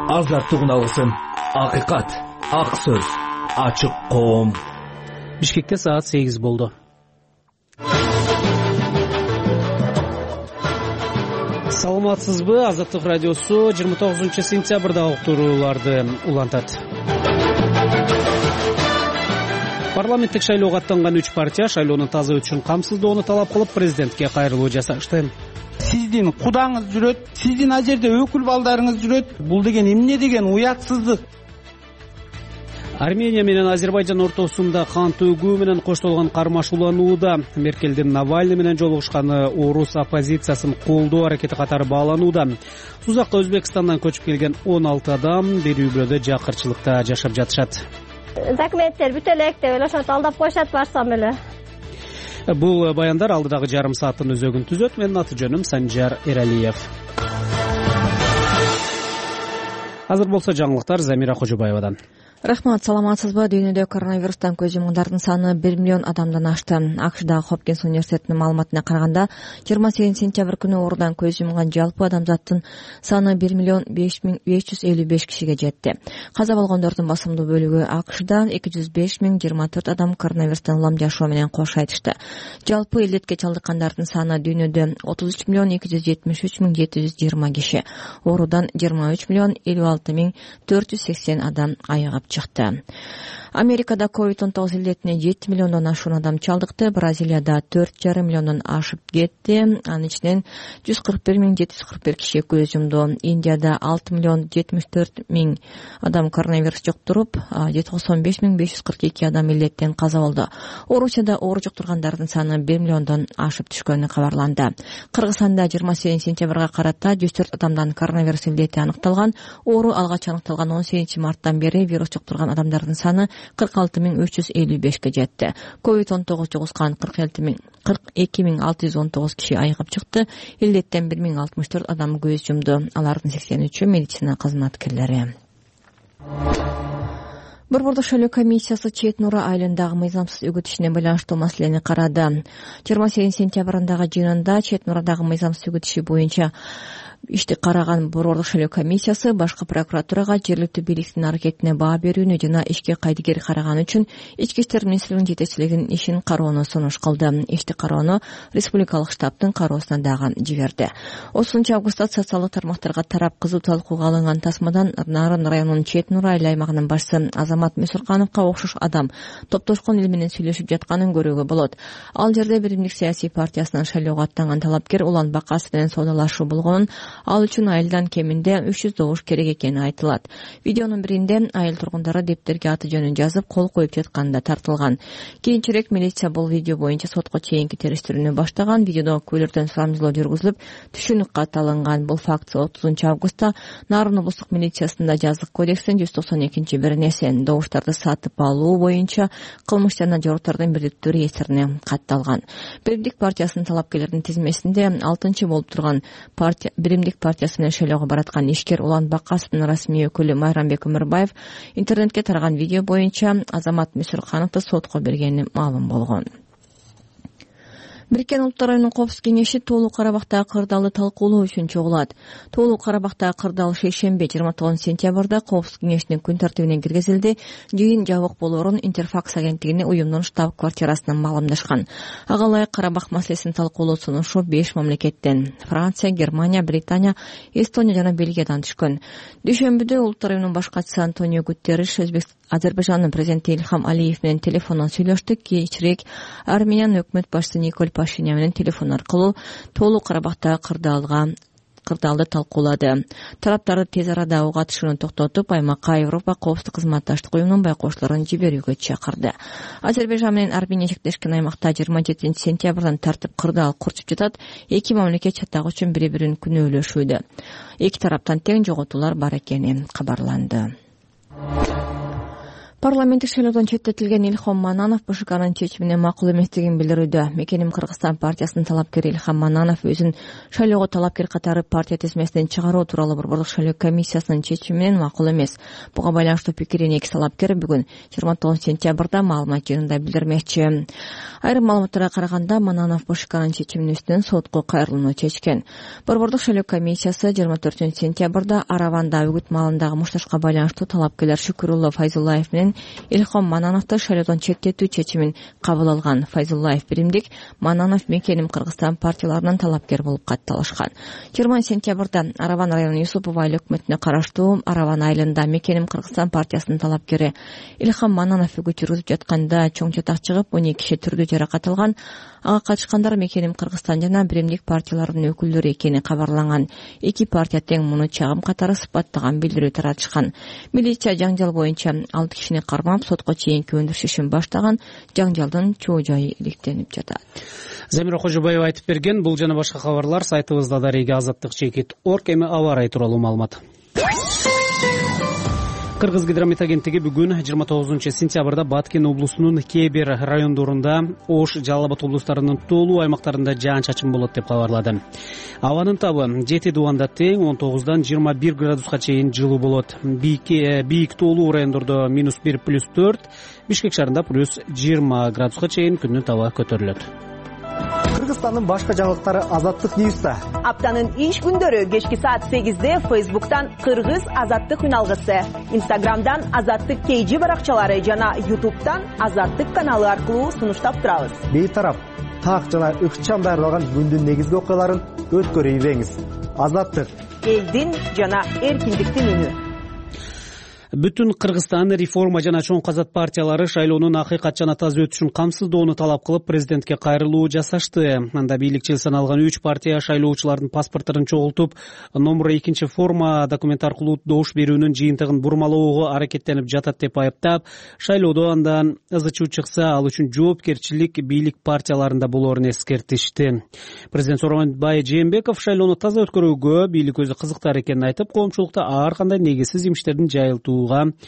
Азаттыгын алсын. Акыйкат, ак сөз, ачык коом. Бишкекте саат 8 болду. Саламатсызбы? Азаттык радиосу 29 сентябрда уктурууларды улантат. Парламенттик шайлоого аттанган 3 партия шайлоонун таза өтүшүн камсыздоону талап кылып президентке кайрылуу жасашты. Сиздин кудаңыз жүрөт, сиздин ал жерде өкүл балдарыңыз жүрөт. Бул деген эмне деген уятсыздык. Армения менен Азербайжан ортосунда кан төгүү менен коштолгон кармашууланууда. Меркелдин Навальный менен жолугушканы орус оппозициясын колдоо аракети катары бааланууда. Сузакка Өзбекстандан көчүп келген 16 адам бир үй-бүлөдө жакырчылыкта жашап жатышат. Документтер бүтө элек деп эле ошентип алдап коюшат барсам эле. Бул баяндар алдыдагы жарым сааттын өзөгүн түзөт. Менин аты жөнүм Санжар Эралиев. Азыр болсо жаңылыктар Замира Кожобаевадан. Рахмат, саламатсызбы? Дүйнөдө коронавирустан көз жумгандардын саны 1 миллион адамдан ашты. АКШдагы Хопкинс университетинин маалыматына караганда, 28 сентябрь күнү оорудан көз жумган жалпы адамзаттын саны 1 миллион 5555 кишиге жетти. Каза болгондордун басымдуу бөлүгү АКШда, 205.024 адам коронавирустан улам жашоо менен кош айтышты. Жалпы илдетке чалдыккандардын саны дүйнөдө 33.273.720 киши. Оорудан 23.056.480 адам айыгып чыкты. Америкада COVID-19 илдетине 7 миллиондон ашуун адам чалдыкты. Бразилияда 4,5 миллиондон ашып кетти. Анын ичинен 141.741 киши көз жумду. Индияда 6,74 адам коронавирус жуктуруп, 95.542 адам илдеттен каза болду. Орусияда оору жуктургандардын саны 1 миллиондон ашып түшкөнү кабарланды. Кыргызстанда 28 сентябрга карата 104 адамдан коронавирус илдети аныкталган. Оору алгач аныкталган 18 марттан бери вирус жуктурган адамдардын саны 46.355 жетти. COVID-19 жугузган 42.619 киши айыгып чыкты. Илдеттен 1064 адам көз жумду. Алардын 83-ü медицина кызматкерлери. Борбордук шайлоо комиссиясы Чет Нура айылындагы мыйзамсыз үгүт ишине байланыштуу маселени карады. 28 сентябрындагы жыйынында Чет Нурадагы мыйзамсыз үгүт иши боюнча ишти караган борбордук шайлоо комиссиясы башкы прокуратурага жергиликтүү бийликтин аракетине баа берүүнү жана ишке кайдыгер караган үчүн Ички иштер министрлигинин жетекчилигинин ишин кароону сунуш кылды. Ишти кароону республикалык штабтын кароосуна дагы жиберди. 30 августта социалдык тармактарга тарап кызуу талкууга алынган тасмадан Нарын районунун Чет Нура айыл аймагынын башчысы Азамат Мүсүркановго окшош адам топтошкон эл менен сүйлөшүп жатканын көрүүгө болот. Ал жерде Биримдик саясий партиясынын шайлоого аттанган талапкер Улан Бакасов менен соодалашуу болгонун, ал үчүн айылдан кеминде 300 добуш керек экени айтылат. Видеонун биринде айыл тургундары дептерге аты жөнүн жазып кол коюп жатканында тартылган. Кийинчерээк милиция бул видео боюнча сотко чейинки териштирүүнү баштаган. Видеодо күбөлөрдөн сурамжылоо жүргүзүлүп, түшүнүк кат алынган. Бул факт 30 августта Нарын облустук милициясында жазык кодексин 192-беренеси добуштарды сатып алуу боюнча кылмыш жана жоруктардын бирдиктүү реестрине катталган. Биримдик партиясынын талапкерлердин тизмесинде 6-чы болуп турган Биримдик партиясы менен шайлоого бараткан ишкер Улан Бакасовдун расмий өкүлү Майрамбек Өмүрбаев интернетке тараган видео боюнча Азамат Мүсүркановду сотко бергени маалым болгон. Бириккен Улуттар Уюмунун Коопсуздук кеңеши Тоолуу Карабактагы кырдаалды талкуулоо үчүн чогулат. Тоолуу Карабактагы кырдаал шейшемби 29 сентябрда Коопсуздук кеңешинин күн тартибине киргизилди. Жыйын жабык болоорун Интерфакс агенттигине уюмдун штаб-квартирасынан маалымдашкан. Ага ылайык Карабак маселесин талкуулоо сунушу 5 мамлекеттен — Франция, Германия, Британия, Эстония жана Бельгиядан түшкөн. Дүйшөмбүдө Улуттар Уюмунун баш катчысы Антонио Гутерриш Азербайжандын президенти Ильхам Алиев менен телефондон сүйлөштү. Кийинчерээк Армениянын өкмөт башчысы Николь Пашинян менен телефон аркылуу Тоолуу Карабактагы кырдаалды талкуулады. Тараптарды тез арада ок атышууну токтотуп, аймакка Европа Коопсуздук кызматташтык уюмунун байкоочуларын жиберүүгө чакырды. Азербайжан менен Армения чектешкен аймакта 27 сентябрдан тартып кырдаал курчуп жатат. Эки мамлекет чатак үчүн бири-бирин күнөөлөшүүдө. Эки тараптан тең жоготуулар бар экени кабарланды. Парламенттик шайлоодон четтетилген Илхом Мананов БШКнын чечимине макул эместигин билдирүүдө. Мекеним Кыргызстан партиясынын талапкери Илхом Мананов өзүн шайлоого талапкер катары партия тизмесинен чыгаруу тууралуу Борбордук шайлоо комиссиясынын чечиминен макул эмес. Буга байланыштуу пикирин эки талапкер бүгүн 29 сентябрда маалымат жыйынында билдирмекчи. Айрым маалыматтарга караганда Мананов БШКнын чечиминин үстүнөн сотко кайрылууну чечкен. Борбордук шайлоо комиссиясы 24 сентябрда Араванда үгүт маалындагы мушташка байланыштуу талапкерлер Шүкүрулло Файзуллаев менен Илхом Манановду шайлоодон четтетүү чечимин кабыл алган. Файзуллаев биримдик, Мананов Мекеним Кыргызстан партияларынын талапкер болуп катталышкан. 20 сентябрда Араван районунун Юсупов айыл өкмөтүнө караштуу Араван айылында Мекеним Кыргызстан партиясынын талапкери Илхом Мананов үгүт жүргүзүп жатканда чоң чатак чыгып 12 киши түрдүү жаракат алган. Ага катышкандар Мекеним Кыргызстан жана биримдик партияларынын өкүлдөрү экени кабарланган. Эки партия тең муну чагым катары сыпаттаган билдирүү таратышкан. Милиция жаңжал боюнча 6 кишини кармап сотко чейинки өндүрүш ишин баштаган. Жаңжалдын чоо жайы иликтенип жатат. Замира Кожобаева айтып берген. Бул жана башка кабарлар сайтыбызда дареги azattik.org. Эми аба ырайы тууралуу маалымат. Кыргыз гидромет агенттиги бүгүн 29 сентябрда Баткен облусунун кээ бир райондорунда, Ош, Жалал Абад облустарынын толуу аймактарында жаан-чачын болот деп кабарлады. Абанын табы 7 дубанда тең 19дан 21 градуска чейин жылуу болот. Бийик толуу райондордо -1 + 4, Бишкек шаарында +20 градуска чейин күндүн табы көтөрүлөт. Кыргызстандын башка жаңылыктары Азаттык Ньюста. Аптанын иш күндөрү кечки саат 8де Фейсбуктан Кыргыз Азаттык үналгысы, Инстаграмдан Азаттык KG баракчалары жана Ютубтан Азаттык каналы аркылуу сунуштап турабыз. Бейтарап, так жана ыкчам даярдалган күндүн негизги окуяларын өткөрүп ийбеңиз. Азаттык, элдин жана эркиндиктин үнү. Бүтүн Кыргызстан реформа жана чоң казат партиялары шайлоонун акыйкат жана таза өтүшүн камсыздоону талап кылып президентке кайрылуу жасашты. Анда бийликчил саналган 3 партия шайлоочулардын паспорттарын чогултуп, номер 2 форма документ аркылуу добуш берүүнүн жыйынтыгын бурмалоого аракеттенип жатат деп айыптап, шайлоодо андан ызычуу чыкса, ал үчүн жоопкерчилик бийлик партияларында болоорун эскертишти. Президент Сооронбай Жээнбеков шайлоону таза өткөрүүгө бийлик өзү кызыктар экенин айтып, коомчулукта ар кандай негизсиз имиштердин жайылтуу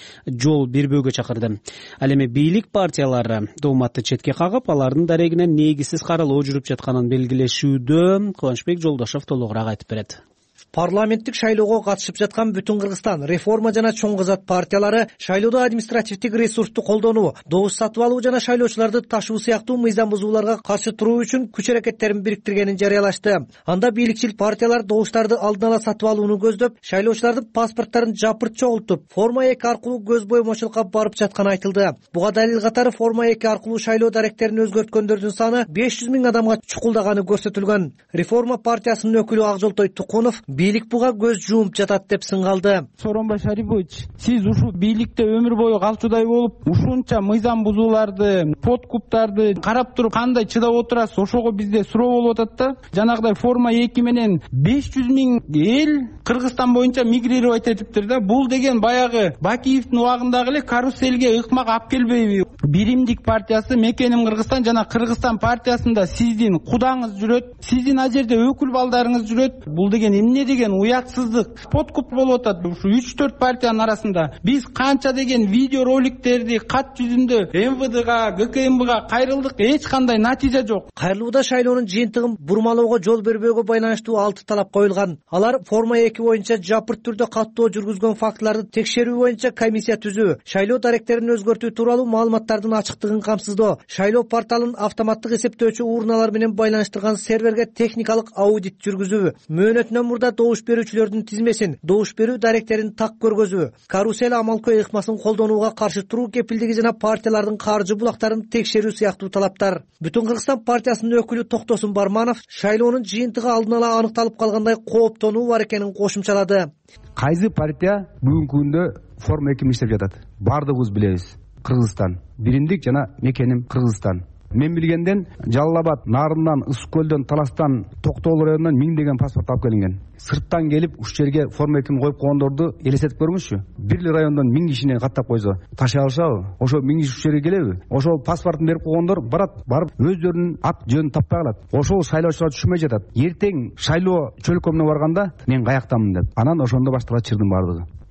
жол бербөөгө чакырды. Ал эми бийлик партиялары дооматты четке кагып, алардын дарегинен негизсиз каралоо жүрүп жатканын белгилешүүдө. Кубанычбек Жолдошов толугураак айтып берет. Парламенттик шайлоого катышып жаткан Бүтүн Кыргызстан реформа жана чоң казат партиялары шайлоодо административдик ресурсту колдонуу, добуш сатып алуу жана шайлоочуларды ташуу сыяктуу мыйзам бузууларга каршы туруу үчүн күч аракеттерин бириктиргенин жарыялашты. Анда бийликчил партиялар добуштарды алдын ала сатып алууну көздөп, шайлоочулардын паспорттарын жапырт чогултуп, форма 2 аркылуу көз боймочулукка барып жатканы айтылды. Буга далил катары форма 2 аркылуу шайлоо даректерин өзгөрткөндөрдүн саны 500 000 адамга чукулдаганы көрсөтүлгөн. Реформа партиясынын өкүлү Акжолтой Тукунов бийлик буга көз жуумуп жатат деп сыңгалды. Сооронбай Шарипович, сиз ушул бийликте өмүр бою калчудай болуп, ушунча мыйзам бузууларды, подкуптарды карап туруп кандай чыдап отурасыз? Ошого бизде суроо болуп атат да. Жанагыдай форма 2 менен 500 000 эл Кыргызстан боюнча мигрировать этиптир да. Бул деген баягы Бакиевдин убагындагы эле каруселге ыкмак алып келбейби? Биримдик партиясы Мекеним Кыргызстан жана Кыргызстан партиясында сиздин кудаңыз жүрөт, сиздин ал жерде өкүл балдарыңыз жүрөт. Бул деген эмне деген уятсыздык, подкуп болуп атат. Ушу 3-4 партиянын арасында биз канча деген видео роликтерди кат жүзүндө МВДга, ГКМБга кайрылдык, эч кандай натыйжа жок. Кайрылууда шайлоонун жыйынтыгын бурмалоого жол бербөөгө байланыштуу 6 талап коюлган. Алар форма 2 боюнча жапырт түрдө каттоо жүргүзгөн фактыларды текшерүү боюнча комиссия түзүү, шайлоо даректерин өзгөртүү тууралуу маалыматтардын ачыктыгын камсыздоо, шайлоо порталын автоматтык эсептөөчү урналар менен байланыштырган серверге техникалык аудит жүргүзүү, мөөнөтүнөн мурда добуш берүүчүлөрдүн тизмесин, добуш берүү даректерин так көргөзүү, карусел амалкой ыкмасын колдонууга каршы туруу кепилдиги жана партиялардын каржы булактарын текшерүү сыяктуу талаптар. Бүтүн Кыргызстан партиясынын өкүлү Токтосун Барманов шайлоонун жыйынтыгы алдын ала аныкталып калгандай кооптонуу бар экенин кошумчалады. Кайсы партия бүгүнкү күндө форма 2 иштеп жатат? Бардыгыбыз билебиз. Кыргызстан, биримдик жана Мекеним Кыргызстан. Мен билгенден Жалал Абад, Нарындан, Ысык көлдөн, Таластан, Токтоол районунан 1000 деген паспорт алып келинген. Сырттан келип уш жерге форма 2 коюп койгондорду элестетип көрүңүзчү. Бир эле райондон 1000 кишини каттап койсо, ташай алышабы? Ошо 1000 киши уш жерге келеби? Ошол паспортун берип койгондор барып өздөрүнүн ат жөнүн таппай калат. Ошол шайлоочулар түшүнбөй жатат. Эртең шайлоо чөлкөмүнө барганда мен каяктамын деп. Анан ошондо башталат чырдын бардыгы.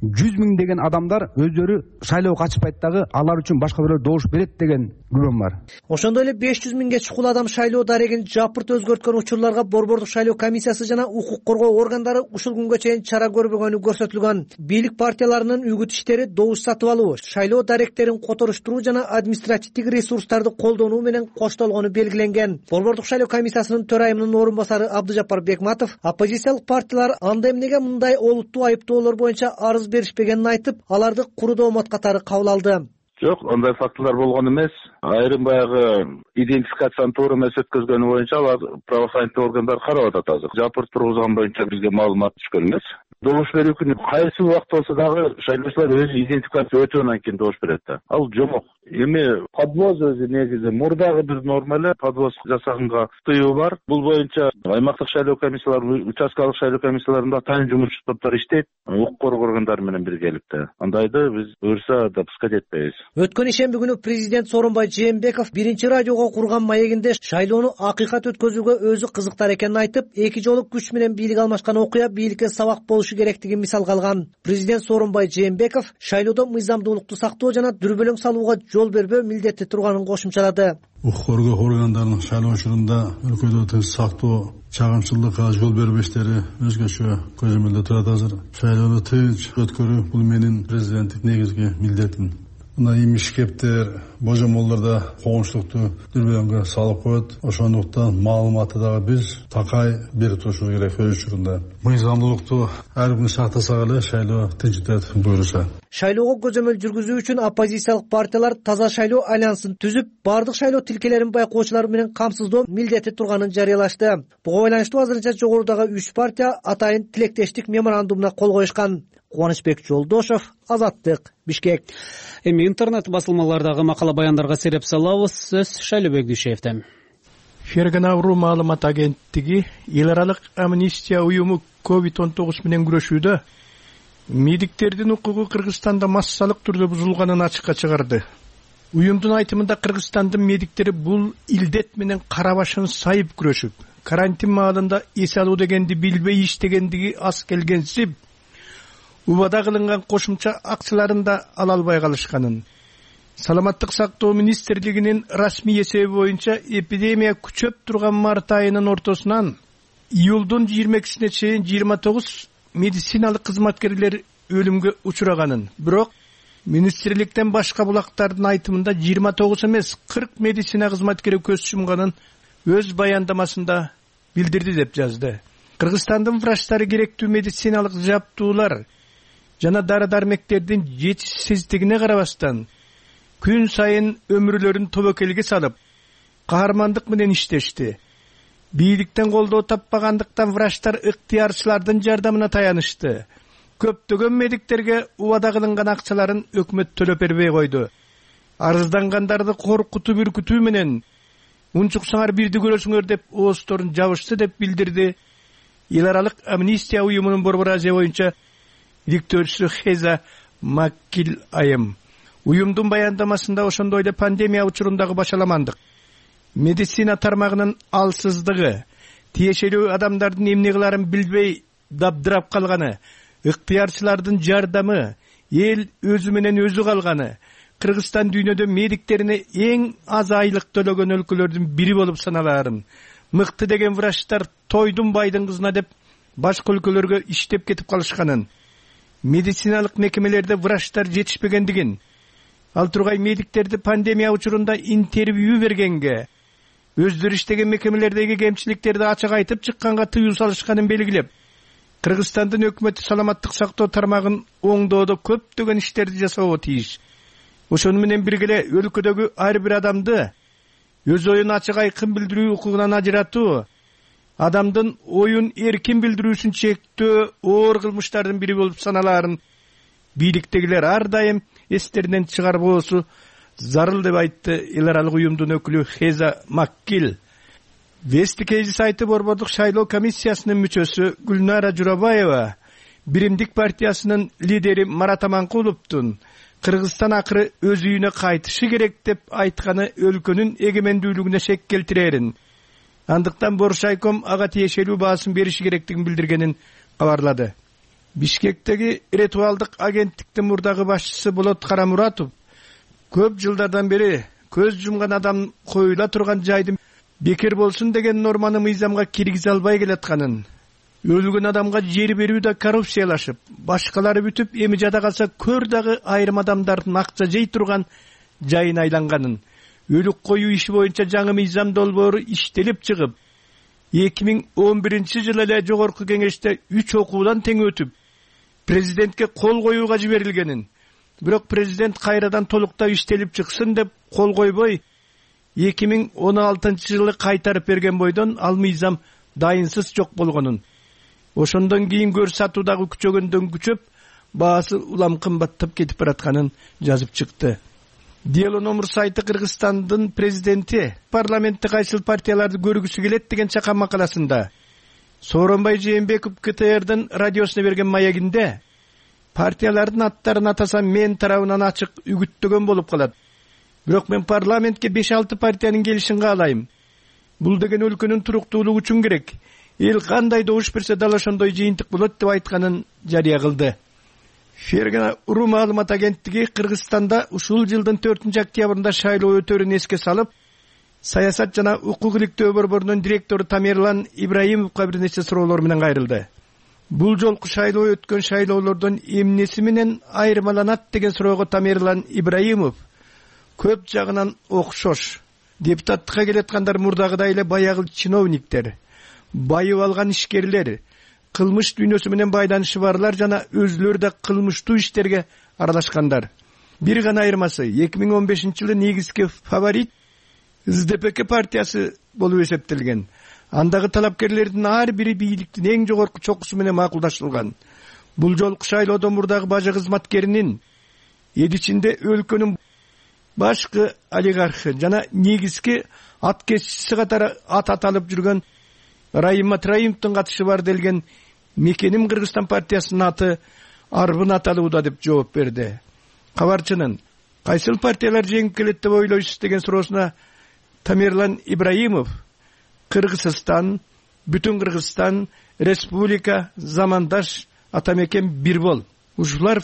100 миңдеген адамдар өздөрү шайлоого катышпайт дагы, алар үчүн башка бирөө добуш берет деген күбөм бар. Ошондой эле 500 миңге чукул адам шайлоо дарегин жапырт өзгөрткөн учурларга Борбордук шайлоо комиссиясы жана укук коргоо органдары ушул күнгө чейин чара көрбөгөнү көрсөтүлгөн. Бийлик партияларынын үгүт иштери добуш сатып алуу, шайлоо даректерин которуштуруу жана административдик ресурстарды колдонуу менен коштолгону белгиленген. Борбордук шайлоо комиссиясынын төрайымынын орун басары Абдыжапар Бекматов оппозициялык партиялар анда эмнеге мындай олуттуу айыптоолор боюнча арыз беришпегенин айтып, аларды куру доомот катары кабыл алды. Жок, андай фактылар болгон эмес. Айрым баягы идентификацияны туура эмес өткөзгөнү боюнча алар правоохранительдик органдар карап атат азыр. Жапырт тургузган боюнча бизге маалымат түшкөн эмес. Добуш берүү күнү кайсы убакыт болсо дагы шайлоочулар өзү идентификация өтөбөдөн кийин добуш берет да. Ал жомок. Эми подвоз өзү негизи мурдагы бир норма эле, подвоз жасаганга тыюу бар. Бул боюнча аймактык шайлоо комиссиялары, участкалык шайлоо комиссияларында тайын жумушчу топтор иштейт, укук коргоо органдары менен биргеликте. Андайды биз буюрса допускать этпейбиз. Өткөн ишемби күнү президент Сооронбай Жээнбеков биринчи радиого курган маегинде шайлоону акыйкат өткөзүүгө өзү кызыктар экенин айтып, эки жолу күч менен бийлик алмашкан окуя бийликке сабак болушу керектигин мисалга алган. Президент Сооронбай Жээнбеков шайлоодо мыйзамдуулукту сактоо жана дүрбөлөң салууга жол бербөө милдети турганын кошумчалады. Укук коргоо органдарынын шайлоо учурунда өлкөдө тынч сактоо, чагымчылыкка жол бербөө иштери өзгөчө көзөмөлдө турат азыр. Шайлоону тынч өткөрүү бул менин президенттик негизги милдетим. Мына имишкептер, божомолдорда коомчулукту дүрбөлөңгө салып коет. Ошондуктан маалыматты дагы биз такай берип турушубуз керек өз учурунда. Мыйзамдуулукту ар бир сактасак эле шайлоо тынч өтөт буюрса. Шайлоого көзөмөл жүргүзүү үчүн оппозициялык партиялар Таза шайлоо альянсын түзүп, бардык шайлоо тилкелерин байкоочулар менен камсыздоо милдети турганын жарыялашты. Буга байланыштуу азырынча жогорудагы 3 партия атайын тилектештик меморандумуна кол коюшкан. Кубанычбек Жолдошов, Азаттык, Бишкек. Эми интернет басылмалардагы макала баяндарга сереп салабыз. Сөз Шайлообек Дүйшеевден. Фергенавру маалымат агенттиги эл аралык амнистия уюму COVID-19 менен күрөшүүдө медиктердин укугу Кыргызстанда массалык түрдө бузулганын ачыкка чыгарды. Уюмдун айтымында Кыргызстандын медиктери бул илдет менен кара башын сайып күрөшүп, карантин маалында эс алуу дегенди билбей иштегендиги аз келгенсип, убада кылынган кошумча акчаларын да ала албай калышканын. Саламаттык сактоо министрлигинин расмий эсеби боюнча эпидемия күчөп турган март айынын ортосунан июлдун 22-сине чейин 29 медициналык кызматкерлер өлүмгө учураганын. Бирок министрликтен башка булактардын айтымында 29 эмес 40 медицина кызматкери көз жумганын өз баяндамасында билдирди деп жазды. Кыргызстандын врачтары керектүү медициналык жабдуулар жана дары-дармектердин жетишсиздигине карабастан күн сайын өмүрлөрүн тобокелге салып, каармандык менен иштешти. Бийликтен колдоо таппагандыктан врачтар ыктыярчылардын жардамына таянышты. Көптөгөн медиктерге убада кылынган акчаларын өкмөт төлөп бербей койду. Арыздангандарды коркутуп үркүтүү менен унчуксаңар бирди көрөсүңөр деп оозторун жабышты деп билдирди эл аралык амнистия уюмунун Борбор Азия боюнча директорчусу Хеза Маккил айым. Уюмдун баяндамасында ошондой эле пандемия учурундагы башаламандык, медицина тармагынын алсыздыгы, тиешелүү адамдардын эмне кыларын билбей дабдырап калганы, ыктыярчылардын жардамы, эл өзү менен өзү калганы, Кыргызстан дүйнөдө медиктерине эң аз айлык төлөгөн өлкөлөрдүн бири болуп саналарын, мыкты деген врачтар тойдун байдын кызына деп башка өлкөлөргө иштеп кетип калышканын, медициналык мекемелерде врачтар жетишпегендигин, ал тургай медиктерди пандемия учурунда интервью бергенге, өздөрү иштеген мекемелердеги кемчиликтерди ачык айтып чыкканга тыюу салышканын белгилеп, Кыргызстандын өкмөтү саламаттык сактоо тармагын оңдоодо көптөгөн иштерди жасоого тийиш. Ошону менен бирге өлкөдөгү ар бир адамды өз оюн ачык айкын билдирүү укугунан ажыратуу, адамдын оюн эркин билдирүүсүн чектөө оор кылмыштардын бири болуп саналарын бийликтегилер ар дайым эстеринен чыгарбоосу зарыл деп айтты эл аралык уюмдун өкүлү Хеза Маккил. Вестикейзи сайты Борбордук шайлоо комиссиясынын мүчөсү Гүлнара Журабаева Биримдик партиясынын лидери Марат Аманкуловдун Кыргызстан акыры өз үйүнө кайтышы керек деп айтканы өлкөнүн эгемендүүлүгүнө шек келтирерин. Андыктан Боршайком ага тиешелүү баасын бериши керектигин билдиргенин кабарлады. Бишкектеги ритуалдык агенттиктин мурдагы башчысы Болот Карамуратов көп жылдардан бери көз жумган адам коюла турган жайды бекер болсун деген норманы мыйзамга киргизе албай келатканын, өлгөн адамга жер берүү да коррупциялашып, башкалары бүтүп, эми жада калса көр дагы айрым адамдардын акча жей турган жайын айланганын, өлүк коюу иши боюнча жаңы мыйзам долбоору иштелип чыгып, 2011-жылы эле жогорку кеңеште 3 окуудан тең өтүп, президентке кол коюуга жиберилгенин, бирок президент кайрадан толуктап иштелип чыксын деп кол койбой, 2016-жылы кайтарып берген бойдон ал мыйзам дайынсыз жок болгонун, ошондон кийин көр сатуудагы күчөгөндөн күчөп, баасы улам кымбаттап кетип баратканын жазып чыкты. Дело номер сайты Кыргызстандын президенти парламентте кайсыл партияларды көргүсү келет деген чакан макаласында Сооронбай Жээнбеков КТРдин радиосуна берген маягинде партиялардын аттарын атасам мен тарабынан ачык үгүттөгөн болуп калат. Бирок мен парламентке 5-6 партиянын келишин каалайм. Бул деген өлкөнүн туруктуулугу үчүн керек. Эл кандай добуш берсе дал ошондой жыйынтык болот деп айтканын жарыя кылды. Фергена Уру маалымат агенттиги Кыргызстанда ушул жылдын 4-октябрында шайлоо өтөрүн эске салып, саясат жана укук иликтөө борборунун директору Тамерлан Ибраимовго бир нече суроолор менен кайрылды. Бул жолку шайлоо өткөн шайлоолордон эмнеси менен айырмаланат деген суроого Тамерлан Ибраимов көп жагынан окшош. Депутаттыкка келаткандар мурдагыдай эле баягы чиновниктер, байып алган ишкерлер, кылмыш дүйнөсү менен байланышы барлар жана өзүлөрү да кылмыштуу иштерге аралашкандар. Бир гана айырмасы 2015-жылы негизги фаворит СДПК партиясы болуп эсептелген. Андагы талапкерлердин ар бири бийликтин эң жогорку чокусу менен макулдашылган. Бул жолку шайлоодо мурдагы бажы кызматкеринин эди ичинде өлкөнүн башкы олигархы жана негизги ат кесчиси катары ат аталып жүргөн Райым Матраимовдун катышы бар делген Мекеним Кыргызстан партиясынын аты Арбын аталууда деп жооп берди. Кабарчынын кайсыл партиялар жеңип келет деп ойлойсуз деген суроосуна Тамерлан Ибраимов Кыргызстан, бүтүн Кыргызстан, республика, замандаш, атамекен бир бол. Ушулар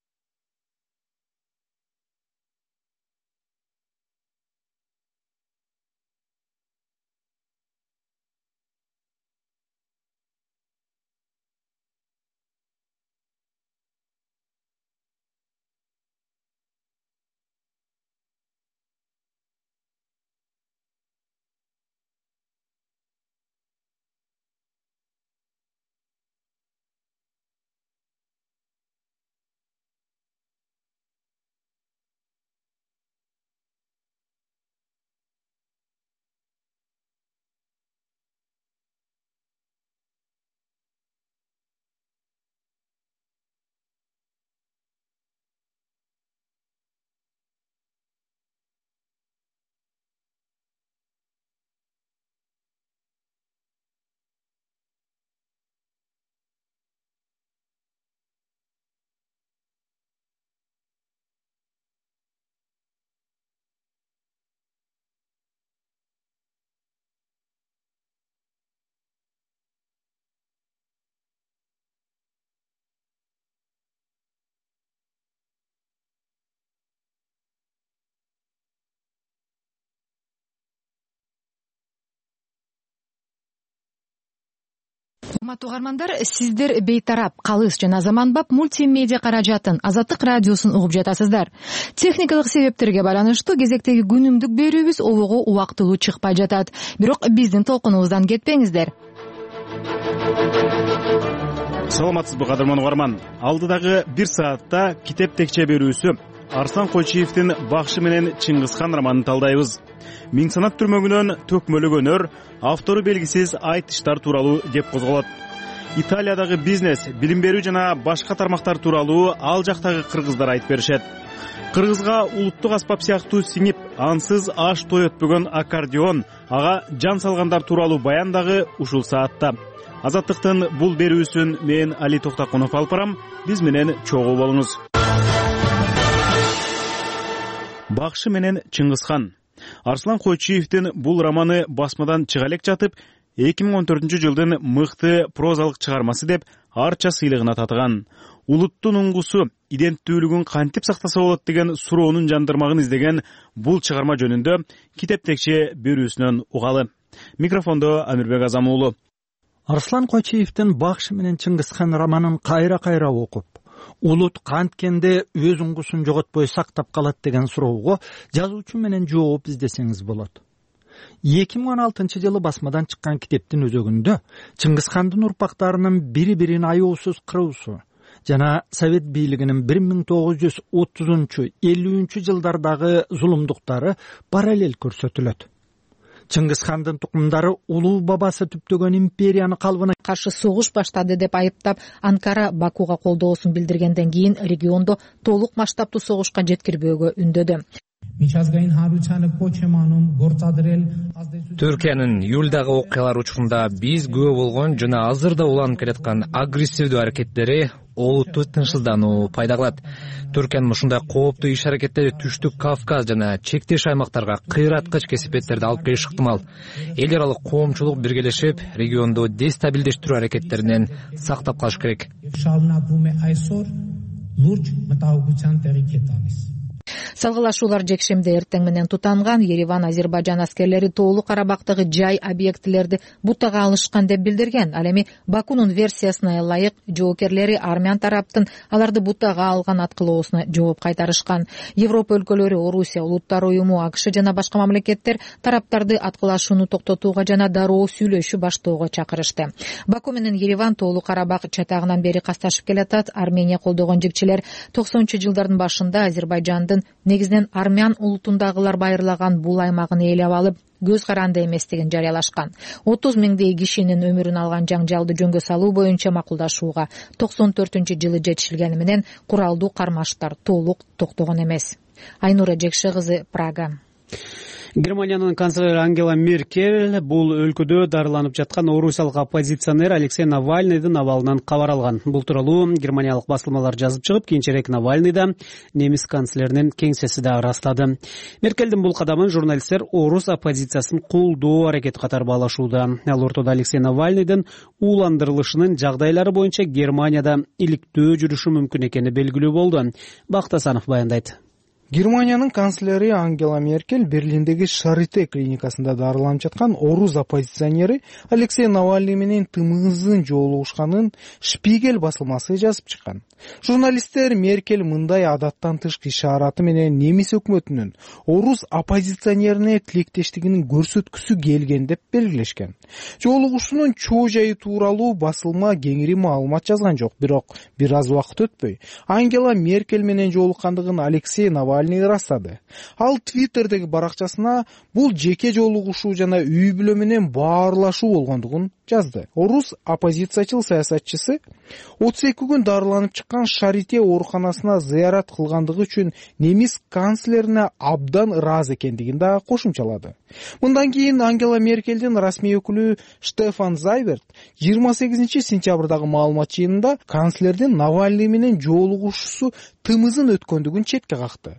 Урматтуу угармандар, сиздер бейтарап, калыс жана заманбап мультимедиа каражатын Азаттык радиосун угуп жатасыздар. Техникалык себептерге байланыштуу кезектеги күнүмдүк берүүбүз обого убактылуу чыкпай жатат. Бирок биздин толкунубуздан кетпеңиздер. Саламатсызбы кадырман угарман. Алдыдагы 1 саатта китеп текче берүүсү Арслан Койчиевдин Бакшы менен Чыңгызхан романын талдайбыз. Миң санат түрмөгүнөн төкмөлүк өнөр, автору белгисиз айтыштар тууралуу кеп козголот. Италиядагы бизнес, билим берүү жана башка тармактар тууралуу ал жактагы кыргыздар айтып беришет. Кыргызга улуттук аспап сыяктуу сиңип, ансыз аш той өтпөгөн аккордеон, ага жан салгандар тууралуу баян дагы ушул саатта. Азаттыктын бул берүүсүн мен Али Токтакунов алып барам. Биз менен чогуу болуңуз. Бакшы менен Чыңгызхан. Арслан Койчиевдин бул романы басмадан чыга элек жатып, 2014-жылдын мыкты прозалык чыгармасы деп арча сыйлыгына татыган. Улуттун уңгусу, иденттүүлүгүн кантип сактаса болот деген суроонун жандырмагын издеген бул чыгарма жөнүндө китеп текче берүүсүнөн угалы. Микрофондо Амирбек Азам уулу. Арслан Койчиевдин Бакшы менен Чыңгызхан романын кайра окуп, улут канткенде өз уңгусун жоготпой сактап калат деген суроого жазуучу менен жооп издесеңиз болот. 2016-жылы басмадан чыккан китептин өзөгүндө Чыңгызхандын урпактарынын бири-бирин аяусуз кыруусу жана Совет бийлигинин 1930-50 жылдардагы зулумдуктары параллель көрсөтүлөт. Чыңгызхандын тукумдары улуу бабасы түптөгөн империяны калыбына каршы согуш баштады деп айыптап, Анкара Бакуга колдоосун билдиргенден кийин региондо толук масштабтуу согушка жеткирбөөгө үндөдү. Түркиянын июлдагы окуялар учурунда биз күбө болгон жана азырда уланып келаткан агрессивдүү аракеттери олуттуу тынчсыздануу пайда кылат. Түркиянын ушундай кооптуу иш-аракеттери Түштүк Кавказ жана чектеш аймактарга кыйраткыч кесипеттерди алып келиши ыктымал. Эл аралык коомчулук биргелешип, регионду дестабилдештирүү аракеттеринен сактап калыш керек. Салгылашуулар жекшемде эртең менен тутанган. Ереван Азербайжан аскерлери Тоолу Карабактагы жай объектилерди бутага алышкан деп билдирген. Ал эми Бакунун версиясына ылайык жоокерлери армян тараптын аларды бутага алган аткылоосуна жооп кайтарышкан. Европа өлкөлөрү, Орусия, Улуттар уюму, АКШ жана башка мамлекеттер тараптарды аткылашууну токтотууга жана дароо сүйлөшүү баштоого чакырышты. Баку менен Ереван Тоолу Карабак чатагынан бери касташып келатат. Армения колдогон жигчилер 90-жылдардын башында Азербайжандын негизинен армян улутундагылар байырлаган бул аймагын ээлеп алып, көз каранды эместигин жарыялашкан. 30 миңдей кишинин өмүрүн алган жаңжалды жөнгө салуу боюнча макулдашууга 94-жылы жетишилгени менен куралдуу кармаштар толук токтогон эмес. Айнура Жекши кызы, Прага. Германиянын канцлери Ангела Меркель бул өлкөдө дарыланып жаткан орусиялык оппозиционер Алексей Навальныйдын абалынан кабар алган. Бул тууралуу германиялык басылмалар жазып чыгып, кийинчерээк Навальный да немис канцлеринин кеңсеси да ырастады. Меркелдин бул кадамын журналисттер орус оппозициясын колдоо аракети катары баалашууда. Ал ортодо Алексей Навальныйдын ууландырылышынын жагдайлары боюнча Германияда иликтөө жүрүшү мүмкүн экени белгилүү болду. Бактасанов баяндайт. Германиянын канцлери Ангела Меркель Берлиндеги Шарите клиникасында дарыланып жаткан орус оппозиционери Алексей Навальный менен тымызын жолугушканын Шпигель басылмасы жазып чыккан. Журналисттер Меркель мындай адаттан тышкы ишараты менен немис өкмөтүнүн орус оппозиционерине тилектештигин көрсөткүсү келген деп белгилешкен. Жолугушуунун чоо жайы тууралуу басылма кеңири маалымат жазган жок, бирок бир аз убакыт өтпөй Ангела Меркель менен жолуккандыгын Алексей Навальный ырастады. Ал Твиттердеги баракчасына бул жеке жолугушуу жана үй бүлө менен баарлашуу болгондугун жазды. Орус оппозициячыл саясатчысы 32 күн дарыланып чыккан Шарите ооруканасына зыярат кылгандыгы үчүн немис канцлерине абдан ыраазы экендигин да кошумчалады. Мындан кийин Ангела Меркелдин расмий өкүлү Штефан Зайберт 28 сентябрдагы маалымат жыйынында канцлердин Навальный менен жолугушуусу тымызын өткөндүгүн четке какты.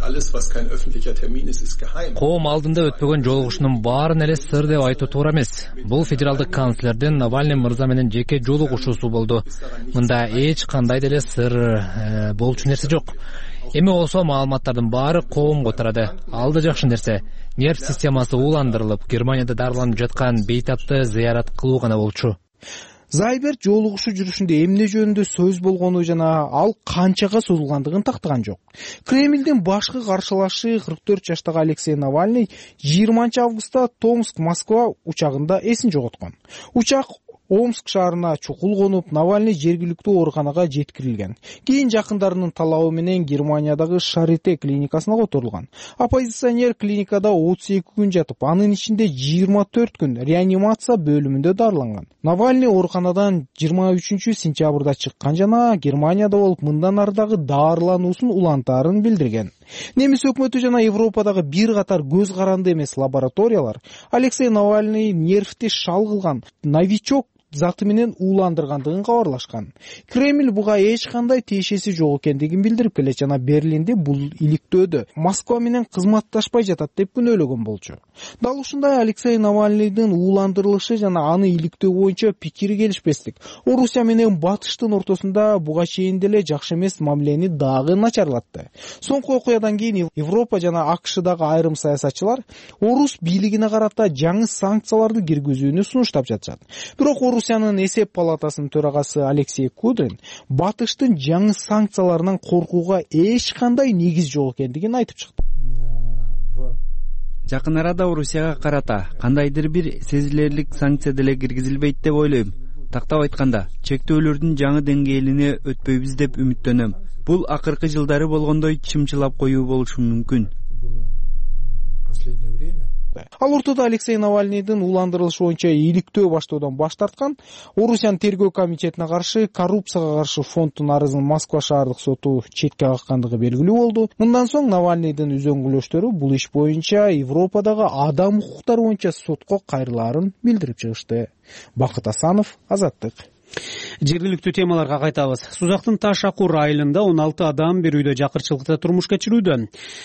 Коом алдында өтпөгөн жолугушуунун баарын эле сыр деп айтуу туура эмес. Бул федералдык канцлердин Навальный мырза менен жеке жолугушуусу болду. Мында эч кандай деле сыр болчу нерсе жок. Эми болсо маалыматтардын баары коомго тарады. Ал да жакшы нерсе. Нерв системасы ууландырылып, Германияда дарыланып жаткан бейтапты зыярат кылуу гана болчу. Зайберт жолугушуу жүрүшүндө эмне жөнүндө сөз болгону жана ал канчага созулгандыгын тактаган жок. Кремлдин башкы каршылашы 44 жаштагы Алексей Навальный 20 августта Томск-Москва учагында эсин жоготкон. Учак Омск шаарына чукул конуп, Навальный жергиликтүү ооруканага жеткирилген. Кийин жакындарынын талабы менен Германиядагы Шарите клиникасына которулган. Оппозиционер клиникада 32 күн жатып, анын ичинде 24 күн реанимация бөлүмүндө дарыланган. Навальный ооруканадан 23 сентябрда чыккан жана Германияда болуп, мындан ардагы дарылануусун улантаарын билдирген. Немис өкмөтү жана Европадагы бир катар көз каранды эмес лабораториялар Алексей Навальный нервти шал кылган новичок заты менен ууландыргандыгын кабарлашкан. Кремль буга эч кандай тиешеси жок экендигин билдирип келет жана Берлинде бул иликтөөдө Москва менен кызматташпай жатат деп күнөөлөгөн болчу. Дал ушундай Алексей Навальныйдын ууландырылышы жана аны иликтөө боюнча пикири келишпестик Орусия менен Батыштын ортосунда буга чейин деле жакшы эмес мамилени дагы начарлатты. Соңку окуядан кийин Европа жана АКШдагы айрым саясатчылар Орус бийлигине карата жаңы санкцияларды киргизүүнү сунуштап жатышат. Бирок Орусиянын эсеп палатасынын төрагасы Алексей Кудрин Батыштын жаңы санкцияларынан коркууга эч кандай негиз жок экендигин айтып чыкты. Жакын арада Орусияга карата кандайдыр бир сезилерлик санкция деле киргизилбейт деп ойлойм. Тактап айтканда, чектөөлөрдүн жаңы деңгээлине өтпөйбүз деп үмүттөнөм. Бул акыркы жылдары болгондой чымчылап коюу болушу мүмкүн. Ал ортодо Алексей Навальныйдын ууландырылышы боюнча иликтөө баштоодон баш тарткан Орусиянын тергөө комитетине каршы коррупцияга каршы фонддун арызын Москва шаардык соту четке каккандыгы белгилүү болду. Мындан соң Навальныйдын үзөңгүлөштөрү бул иш боюнча Европадагы адам укуктары боюнча сотко кайрылаарын билдирип чыгышты. Бакыт Асанов, Азаттык. Жергиликтүү темаларга кайтабыз. Сузактын Таш Акур айылында 16 адам бир үйдө жакырчылыкта турмуш кечирүүдө.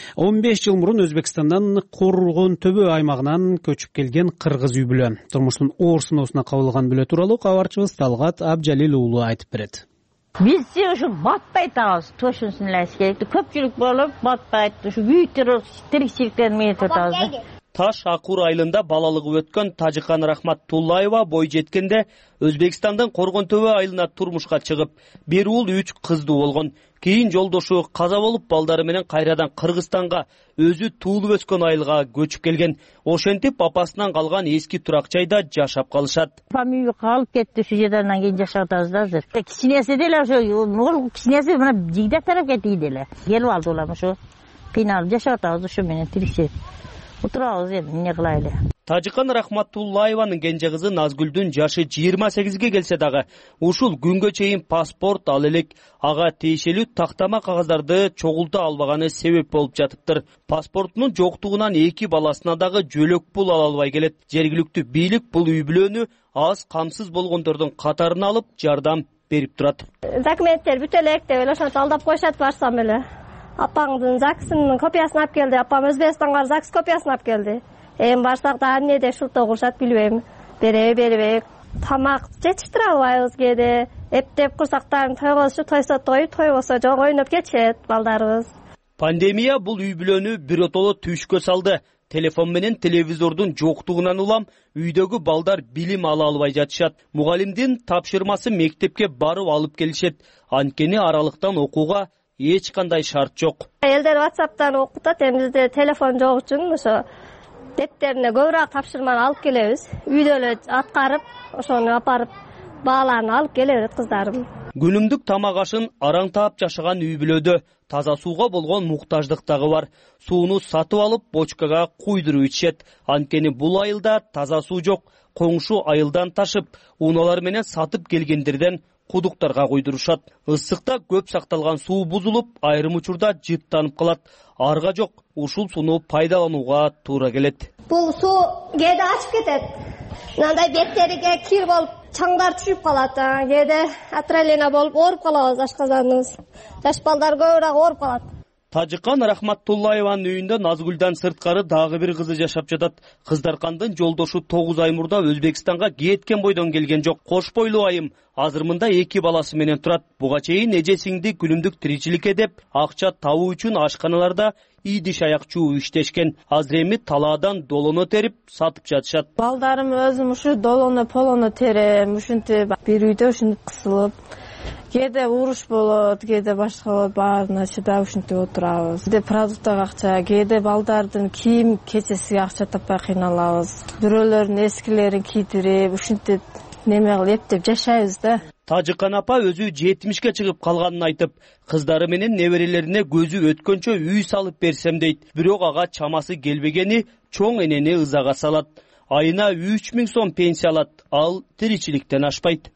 15 жыл мурун Өзбекстандан Коргон төбө аймагынан көчүп келген кыргыз үй бүлө турмуштун оор сыноосуна кабылган бүлө тууралуу кабарчыбыз Талгат Абжалил уулу айтып берет. Биз ушу батпай атабыз, тошунсун эле керек. Көпчүлүк болуп батпайт, ушу үй тирикчиликтен мейит атабыз. Таш Акур айылында балалыгы өткөн Тажикан Рахматуллаева бой жеткенде Өзбекстандын Коргон төбө айылына турмушка чыгып, бир уул 3 кыздуу болгон. Кийин жолдошу каза болуп, балдары менен кайрадан Кыргызстанга, өзү туулуп өскөн айылга көчүп келген. Ошентип апасынан калган эски турак жайда жашап калышат. Фамилия калып кетти, ушу жерден кийин жашап атабыз азыр. Кичинеси деле ошо, могул кичинеси мына жигдек тарап кетти деле. Келип алды улам ошо. Кыйналып жашап атабыз ошо менен тирикчи. Утурабыз эми эмне кылайлы. Тажикан Рахматуллаеванын кенже кызы Назгүлдүн жашы 28ге келсе дагы, ушул күнгө чейин паспорт ал элек, ага тиешелүү тактама кагаздарды чогулта албаганы себеп болуп жатыптыр. Паспортунун жоктугунан 2 баласына дагы жөлөк пул ала албай келет. Жергиликтүү бийлик бул үй бүлөнү аз камсыз болгондордун катарына алып жардам берип турат. Документтер бүт элек деп ошентип алдап коюшат барсам эле. Апаңдын ЗАГСынын копиясын алып келди. Апам Өзбекстанга ЗАГС копиясын алып келди. Эми барсак да эмнеде шылтоо кылышат билбейм. Беребей. Тамак жетиштире албайбыз кээде. Эптеп курсактарын тойгозушу, тойсо тоюп, тойбосо жок ойноп кетишет балдарыбыз. Пандемия бул үй бүлөнү биротоло түйшкө салды. Телефон менен телевизордун жоктугунан улам үйдөгү балдар билим ала албай жатышат. Мугалимдин тапшырмасы мектепке барып алып келишет. Анткени аралыктан окууга эч кандай шарт жок. Элдер WhatsApp'тан окутат, эми бизде телефон жок үчүн ошо дептерине көбүрөөк тапшырманы алып келебиз. Үйдө эле аткарып, ошону апарып бааларын алып келе берет кыздарым. Күнүмдүк тамак ашын араң таап жашаган үй бүлөдө таза сууга болгон муктаждык дагы бар. Сууну сатып алып, бочкага куйдуруп ичишет. Анткени бул айылда таза суу жок. Коңшу айылдан ташып, унаалар менен сатып келгендерден кудуктарга куйдурушат. Ысыкта көп сакталган суу бузулуп, айрым учурда жыттанып калат. Арга жок, ушул сууну пайдаланууга туура келет. Бул суу кээде ачып кетет. Мындай беттериге кир болуп, чаңдар түшүп калат. Кээде атралина болуп ооруп калабыз ашказаныбыз. Жаш балдар көбүрөөк ооруп калат. Тажикан Рахматуллаеванын үйүндө Назгүлдан сырткары дагы бир кызы жашап жатат. Кыздаркандын жолдошу 9 ай мурда Өзбекстанга кеткен бойдон келген жок. Кош бойлуу айым азыр мында 2 баласы менен турат. Буга чейин эжесиңди күнүмдүк тиричиликке деп акча табуу үчүн ашканаларда идиш аяк чуу иштешкен. Азыр эми талаадан долоно терип сатып жатышат. Балдарым өзүм ушу долоно полоно терем, ушинтип бир үйдө ушинтип кысылып, кээде уруш болот, кээде башка болот, баарына чыдап ушинтип отурабыз. Кээде продуктка акча, кээде балдардын кийим кечесиге акча таппай кыйналабыз. Бирөөлөрдүн эскилерин кийдирип, ушинтип неме кылып эптеп жашайбыз да. Тажикан апа өзү 70ке чыгып калганын айтып, кыздары менен неберелерине көзү өткөнчө үй салып берсем дейт. Бирок ага чамасы келбегени чоң энени ызага салат. Айына 3000 сом пенсия алат, ал тиричиликтен ашпайт.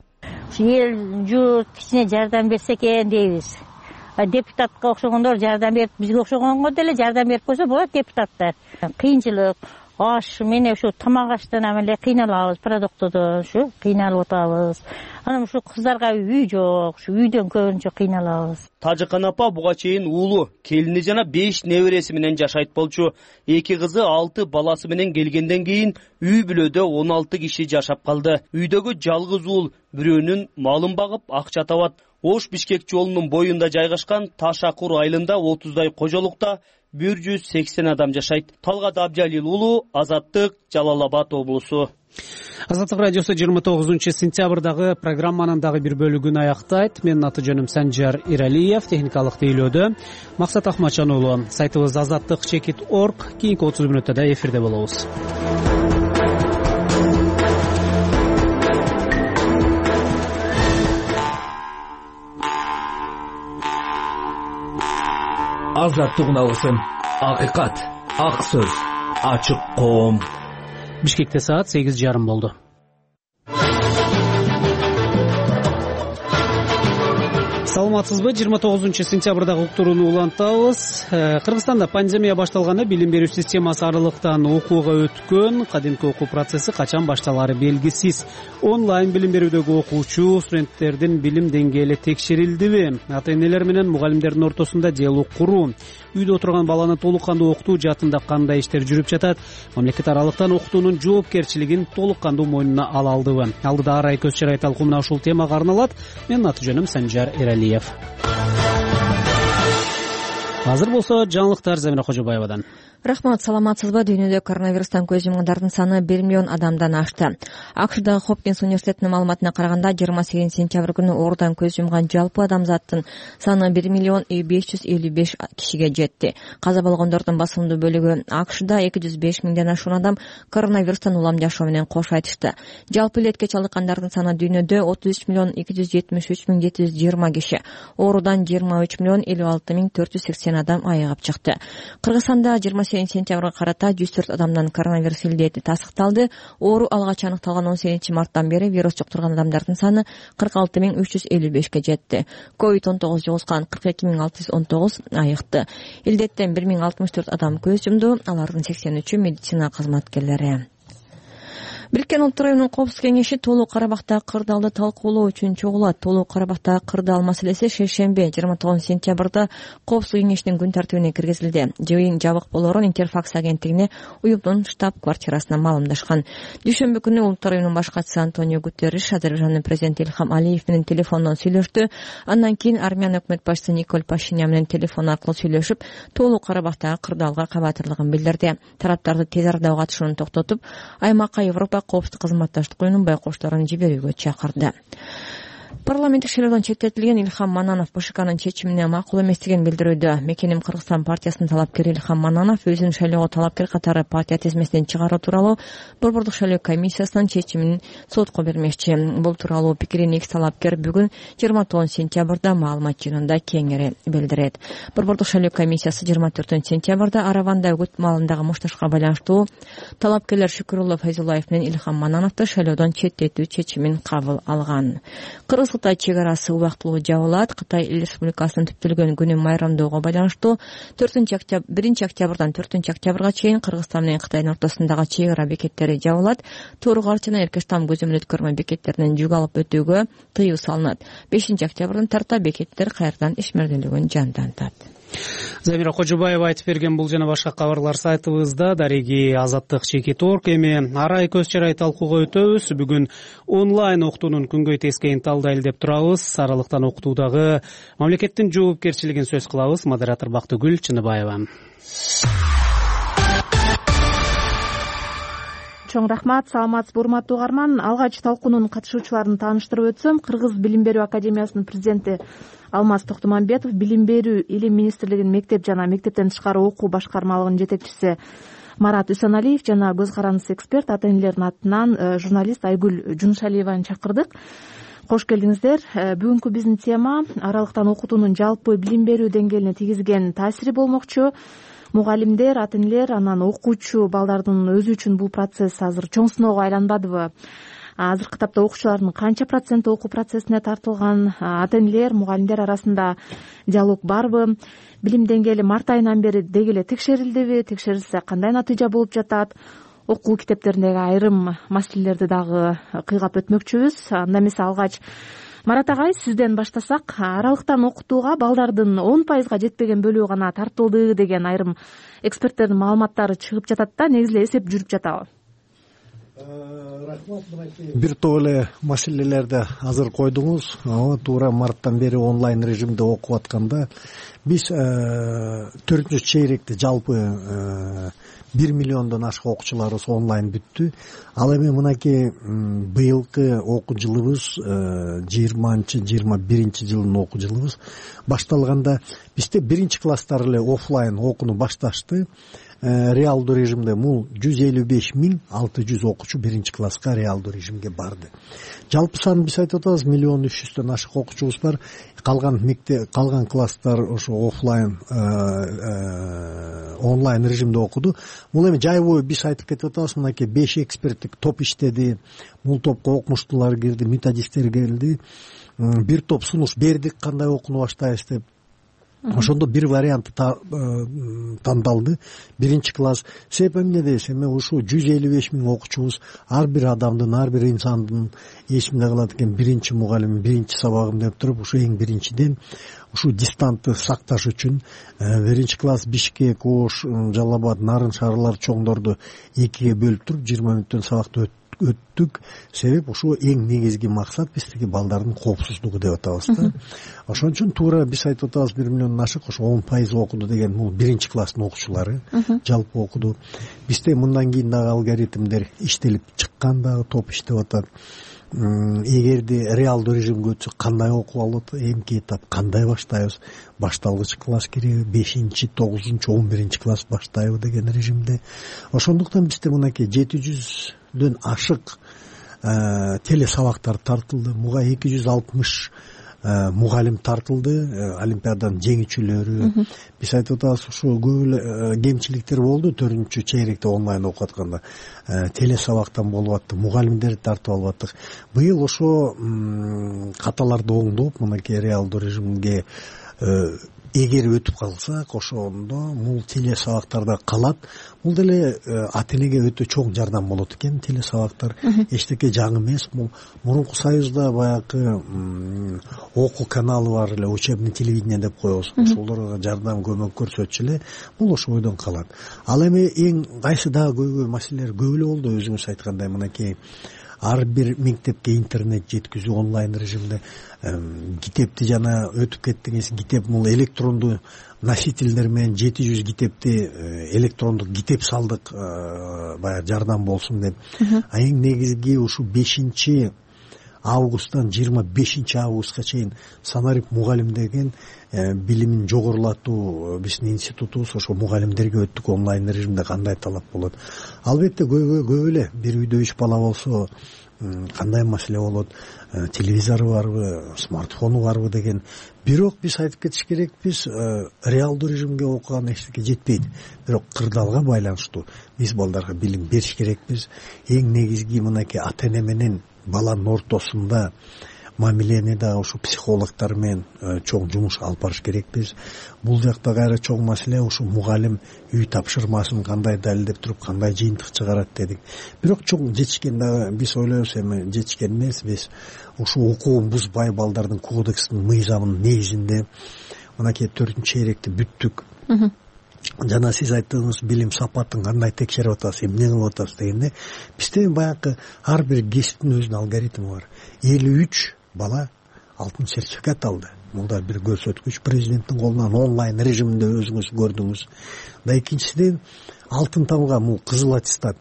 Эл журт кичине жардам берсе экен дейбиз. Депутатка окшогондор жардам берип, бизге окшогонго деле жардам берип койсо болот депутаттар. Кыйынчылык, аш менен ушу тамак аштан эле кыйналабыз, продуктодон ушу кыйналып атабыз. Анан ушу кыздарга үй жок, ушу үйдөн көбүнчө кыйналабыз. Тажыкан апа буга чейин уулу, келини жана 5 небереси менен жашайт болчу. 2 кызы 6 баласы менен келгенден кийин үй бүлөдө 16 киши жашап калды. Үйдөгү жалгыз уул бирөөнүн малын багып акча табат. Ош-Бишкек жолунун боюнда жайгашкан Ташакур айылында 30дай кожолукта 180 адам жашайт. Талгат Абжалил уулу, Азаттык, Жалал Абад облусу. Азаттык радиосу 29-сентябрдагы программанын дагы бир бөлүгүн аяктайт. Менин аты жөнүм Санжар Иралиев, техникалык тейлөөдө Максат Ахматжан уулу. Сайтыбыз azattik.org. Кийинки 30 мүнөттө да эфирде болобуз. Азаттык уналысын. Акыйкат, ак сөз, ачык коом. Бишкекте саат 8:30 болду. Саламатсызбы? 29-сентябрдагы уктурууну улантабыз. Кыргызстанда пандемия башталганы, билим берүү системасы аралыктан окууга өткөн. Кадимки окуу процесси качан башталары белгисиз. Онлайн билим берүүдөгү окуучу студенттердин билим деңгээли текшерилдиби? Ата-энелер менен мугалимдердин ортосунда диалог куруу. Үйдө отурган баланы толук кандуу окутуу жаатында кандай иштер жүрүп жатат? Мамлекет аралыктан окутуунун жоопкерчилигин толук кандуу мойнуна ала алдыбы? Алдыда арай көз чарай талкуумуна ушул темага арналат. Менин аты жөнүм Санжар Иралиев. Азыр болсо жаңылыктар Замира Кожобаевадан. Рахмат, саламатсызбы? Дүйнөдө коронавирустан көз жумгандардын саны 1 миллион адамдан ашты. АКШдагы Хопкинс университетинин маалыматына караганда 28 сентябрь күнү оорудан көз жумган жалпы адамзаттын саны 1 миллион 555 кишиге жетти. Каза болгондордун басымдуу бөлүгү АКШда 205 миңден ашуун адам коронавирустан улам жашоо менен кош айтышты. Жалпы илетке чалдыккандардын саны дүйнөдө 33 миллион 273 миң 720 киши. Оорудан 23 миллион 56 миң 480 адам айыгып чыкты. Кыргызстанда 28 сентябрга карата 104 адамдан коронавирус илдети тасыкталды. Оору алгач аныкталган 18 марттан бери вирус жуктурган адамдардын саны 46.355 жетти. COVID-19 жугузган 42.619 айыкты. Илдеттен 1064 адам көз жумду, алардын 83-ü медицина кызматкерлери. Бириккен Улуттар уюмунун Коопсуздук кеңеши Толук Карабактагы кырдаалды талкуулоо үчүн чогулат. Толук Карабактагы кырдаал маселеси шейшемби 29 сентябрда Коопсуздук кеңешинин күн тартибине киргизилди. Жыйын жабык болоорун Интерфакс агенттигине уюмдун штаб-квартирасына маалымдашкан. Дүйшөмбү күнү Улуттар уюмунун башкачысы Антонио Гутерриш Азербайжандын президенти Илхам Алиев менен телефондон сүйлөштү. Андан кийин Армян өкмөт башчысы Николь Пашинян менен телефон аркылуу сүйлөшүп, Толук Карабактагы кырдаалга кабатырлыгын билдирди. Тараптарды тез арада катышууну токтотуп, аймакка Европа коопсуздук кызматташтык уюмунун байкошторун жиберүүгө чакырды. Парламенттик шайлоодон четтетилген Илхам Мананов БШКнын чечимине макул эместигин билдирүүдө. Мекеним Кыргызстан партиясынын талапкери Илхам Мананов өзүн шайлоого талапкер катары партия тизмесинен чыгаруу тууралуу Борбордук шайлоо комиссиясынын чечимин сотко бермекчи. Бул тууралуу пикирин X талапкер бүгүн 29 сентябрда маалымат жыйынында кеңири билдирет. Борбордук шайлоо комиссиясы 24 сентябрда Араванда үгүт маалындагы мушташка байланыштуу талапкерлер Шүкүрулло Файзуллаев менен Илхам Манановду шайлоодон четтетүү чечимин кабыл алган. Кыргыз-Кытай чек-арасы убактылуу жабылат. Кытай Эл Республикасынын түптөлгөн күнүн майрамдоого байланыштуу 1 октябрдан 4 октябрга чейин Кыргызстан менен Кытайдын ортосундагы чек-ара бекеттери жабылат. Тууругарч жана Эркештам көзөмөл өткөрмө бекеттеринен жүк алып өтүүгө тыюу салынат. 5 октябрдан тарта бекеттер кайрадан ишмерделүүгүн жандантат. Замира Кожобаева айтып берген бул жана башка кабарлар сайтыбызда. Дареги azattik.org. Эми арай көз чарай талкууга өтөбүз. Бүгүн онлайн окутуунун күнгөй тескейин талдайлы деп турабыз. Аралыктан окутуудагы мамлекеттин жоопкерчилигин сөз кылабыз. Модератор Бактыгүл Чыныбаева. Чоң рахмат, саламатсызбы урматтуу угарман. Алгач талкуунун катышуучуларын тааныштырып өтсөм, Кыргыз билим берүү академиясынын президенти Алмаз Токтомамбетов, билим берүү илим министрлигинин мектеп жана мектептен тышкары окуу башкармалыгынын жетекчиси Марат Үсөналиев жана көз карандысыз эксперт ата-энелердин атынан журналист Айгүл Жунушалиеваны чакырдык. Кош келдиңиздер. Бүгүнкү биздин тема аралыктан окутуунун жалпы билим берүү деңгээлине тийгизген таасири болмокчу. Мугалимдер, ата-энелер, анан окуучу балдардын өзү үчүн бул процесс азыр чоң сыноого айланбадыбы? Азыркы тапта окуучулардын канча проценти окуу процессине тартылган? Ата-энелер, мугалимдер арасында диалог барбы? Билим деңгээли март айынан бери деги эле текшерилдиби? Текшерилсе кандай натыйжа болуп жатат? окуу китептериндеги айрым маселелерди дагы кыйгап өтмөкчүбүз. Анда эмесе алгач Марат агай, сизден баштасак, аралыктан окутууга балдардын 10%га жетпеген бөлүгү гана тартылды деген айрым эксперттердин маалыматтары чыгып жатат да, негизи эле эсеп жүрүп жатабы? Рахмат, мынакей бир топ эле маселелерди азыр койдуңуз. Туура марттан бери онлайн режимде окуп атканда биз 4-чейректе жалпы 1 миллиондон ашык окуучуларыбыз онлайн бүттү. Ал эми мынакей быйылкы окуу жылыбыз 20-21 жылдын окуу жылыбыз башталганда бизде 1-класстар эле офлайн окууну башташты. Реалдуу режимде бул 155.600 окуучу 1-класска реалдуу режимге барды. Жалпы сан биз айтып атабыз 1.300.000 ашык окуучубуз бар. Калган класстар ошо офлайн онлайн режимде окуду. Бул эми жай бою биз айтып кетип атабыз, мынакей 5 эксперттик топ иштеди. Бул топко окумуштуулар кирди, методисттер келди. Бир топ сунуш бердик, кандай окууну баштайбыз деп. Ошондо бир вариант тандалды. 1-класс. Себеп эмне десем, эми ушул 155.000 окуучубуз ар бир адамдын, ар бир инсандын эсимде калат экен, биринчи мугалим, биринчи сабагым деп туруп, ушу эң биринчиден ушул дистантты сакташ үчүн 1-класс Бишкек, Ош, Жалал Абад, Нарын шаарлар чоңдорду 2-ге бөлүп туруп 20 мүнөттөн сабакты өттүк. Себеп ушул эң негизги максат биздеги балдардын коопсуздугу деп атабыз да. Ошон үчүн туура биз айтып атабыз 1 миллион ашык ошо 10% окуду деген бул 1-класстын окуучулары жалпы окуду. Бизде мындан кийин дагы алгоритмдер иштелип чыккан, дагы топ иштеп атат. Эгерде реалдуу режимге өтсөк кандай окуп алат, эмки этап кандай баштайбыз, башталгыч класс кириби, 5-9-11 класс баштайбы деген режимде. Ошондуктан бизде мынакей 700дөн ашык телесабактар тартылды. Буга 260 мугалим тартылды, олимпиаданын жеңүүчүлөрү. Биз айтып атабыз, ушул көп эле кемчиликтер болду 4-чейректе онлайн окуп атканда. Телесабактан болуп атты, мугалимдерди тартып алып аттык. Быйыл ошо каталарды оңдоп, мынакей реалдуу режимге эгер өтүп калсак, ошондо бул телесабактарда калат. Бул деле ата энеге өтө чоң жардам болот экен. Телесабактар эчтеке жаңы эмес. Бул мурунку союзда баягы окуу каналы бар эле, учебный телевидение деп коебуз. Ошолорго жардам көмөк көрсөтчү эле. Бул ошо бойдон калат. Ал эми эң кайсы дагы көйгөй маселелер көп эле болду. Өзүңүз айткандай, мынакей ар бир мектепке интернет жеткизүү онлайн режимде. Китепти жана өтүп кеттиңиз. Китеп бул электрондуу носительдер менен 700 китепти электрондук китеп салдык, баягы жардам болсун деп. Эң негизги ушу 5 августтан 25 августка чейин Санарип мугалим деген билимин жогорулатуу биздин институтубуз ошо мугалимдерге өттүк онлайн режимде кандай талап болот. Албетте көп эле, бир үйдө 3 бала болсо кандай маселе болот, телевизору барбы, смартфону барбы деген. Бирок биз айтып кетиш керекпиз, реалдуу режимге окуган эчтеке жетпейт. Бирок кырдаалга байланыштуу биз балдарга билим бериш керекпиз. Эң негизги мынакей ата эне менен баланын ортосунда мамилени да ушу психологдор менен чоң жумуш алып барыш керекпиз. Бул жакта кайра чоң маселе ушу мугалим үй тапшырмасын кандай далилдеп туруп, кандай жыйынтык чыгарат дедик. Бирок чоң жетишкен дагы биз ойлойбуз, эми жетишкен эмес, биз ушу укугун бузбай балдардын кодекстин мыйзамынын негизинде мынакей 4-чейректи бүттүк. Жана сиз айттыңыз, билим сапатын кандай текшерип атасыз, эмне кылып атасыз дегенде, бизде баягы ар бир кесиптин өзүнүн алгоритми бар. 53 бала алтын сертификат алды. Бул да бир көрсөткүч. Президенттин колунан онлайн режиминде өзүңүз көрдүңүз. Да экинчиден алтын тамга бул кызыл аттестат.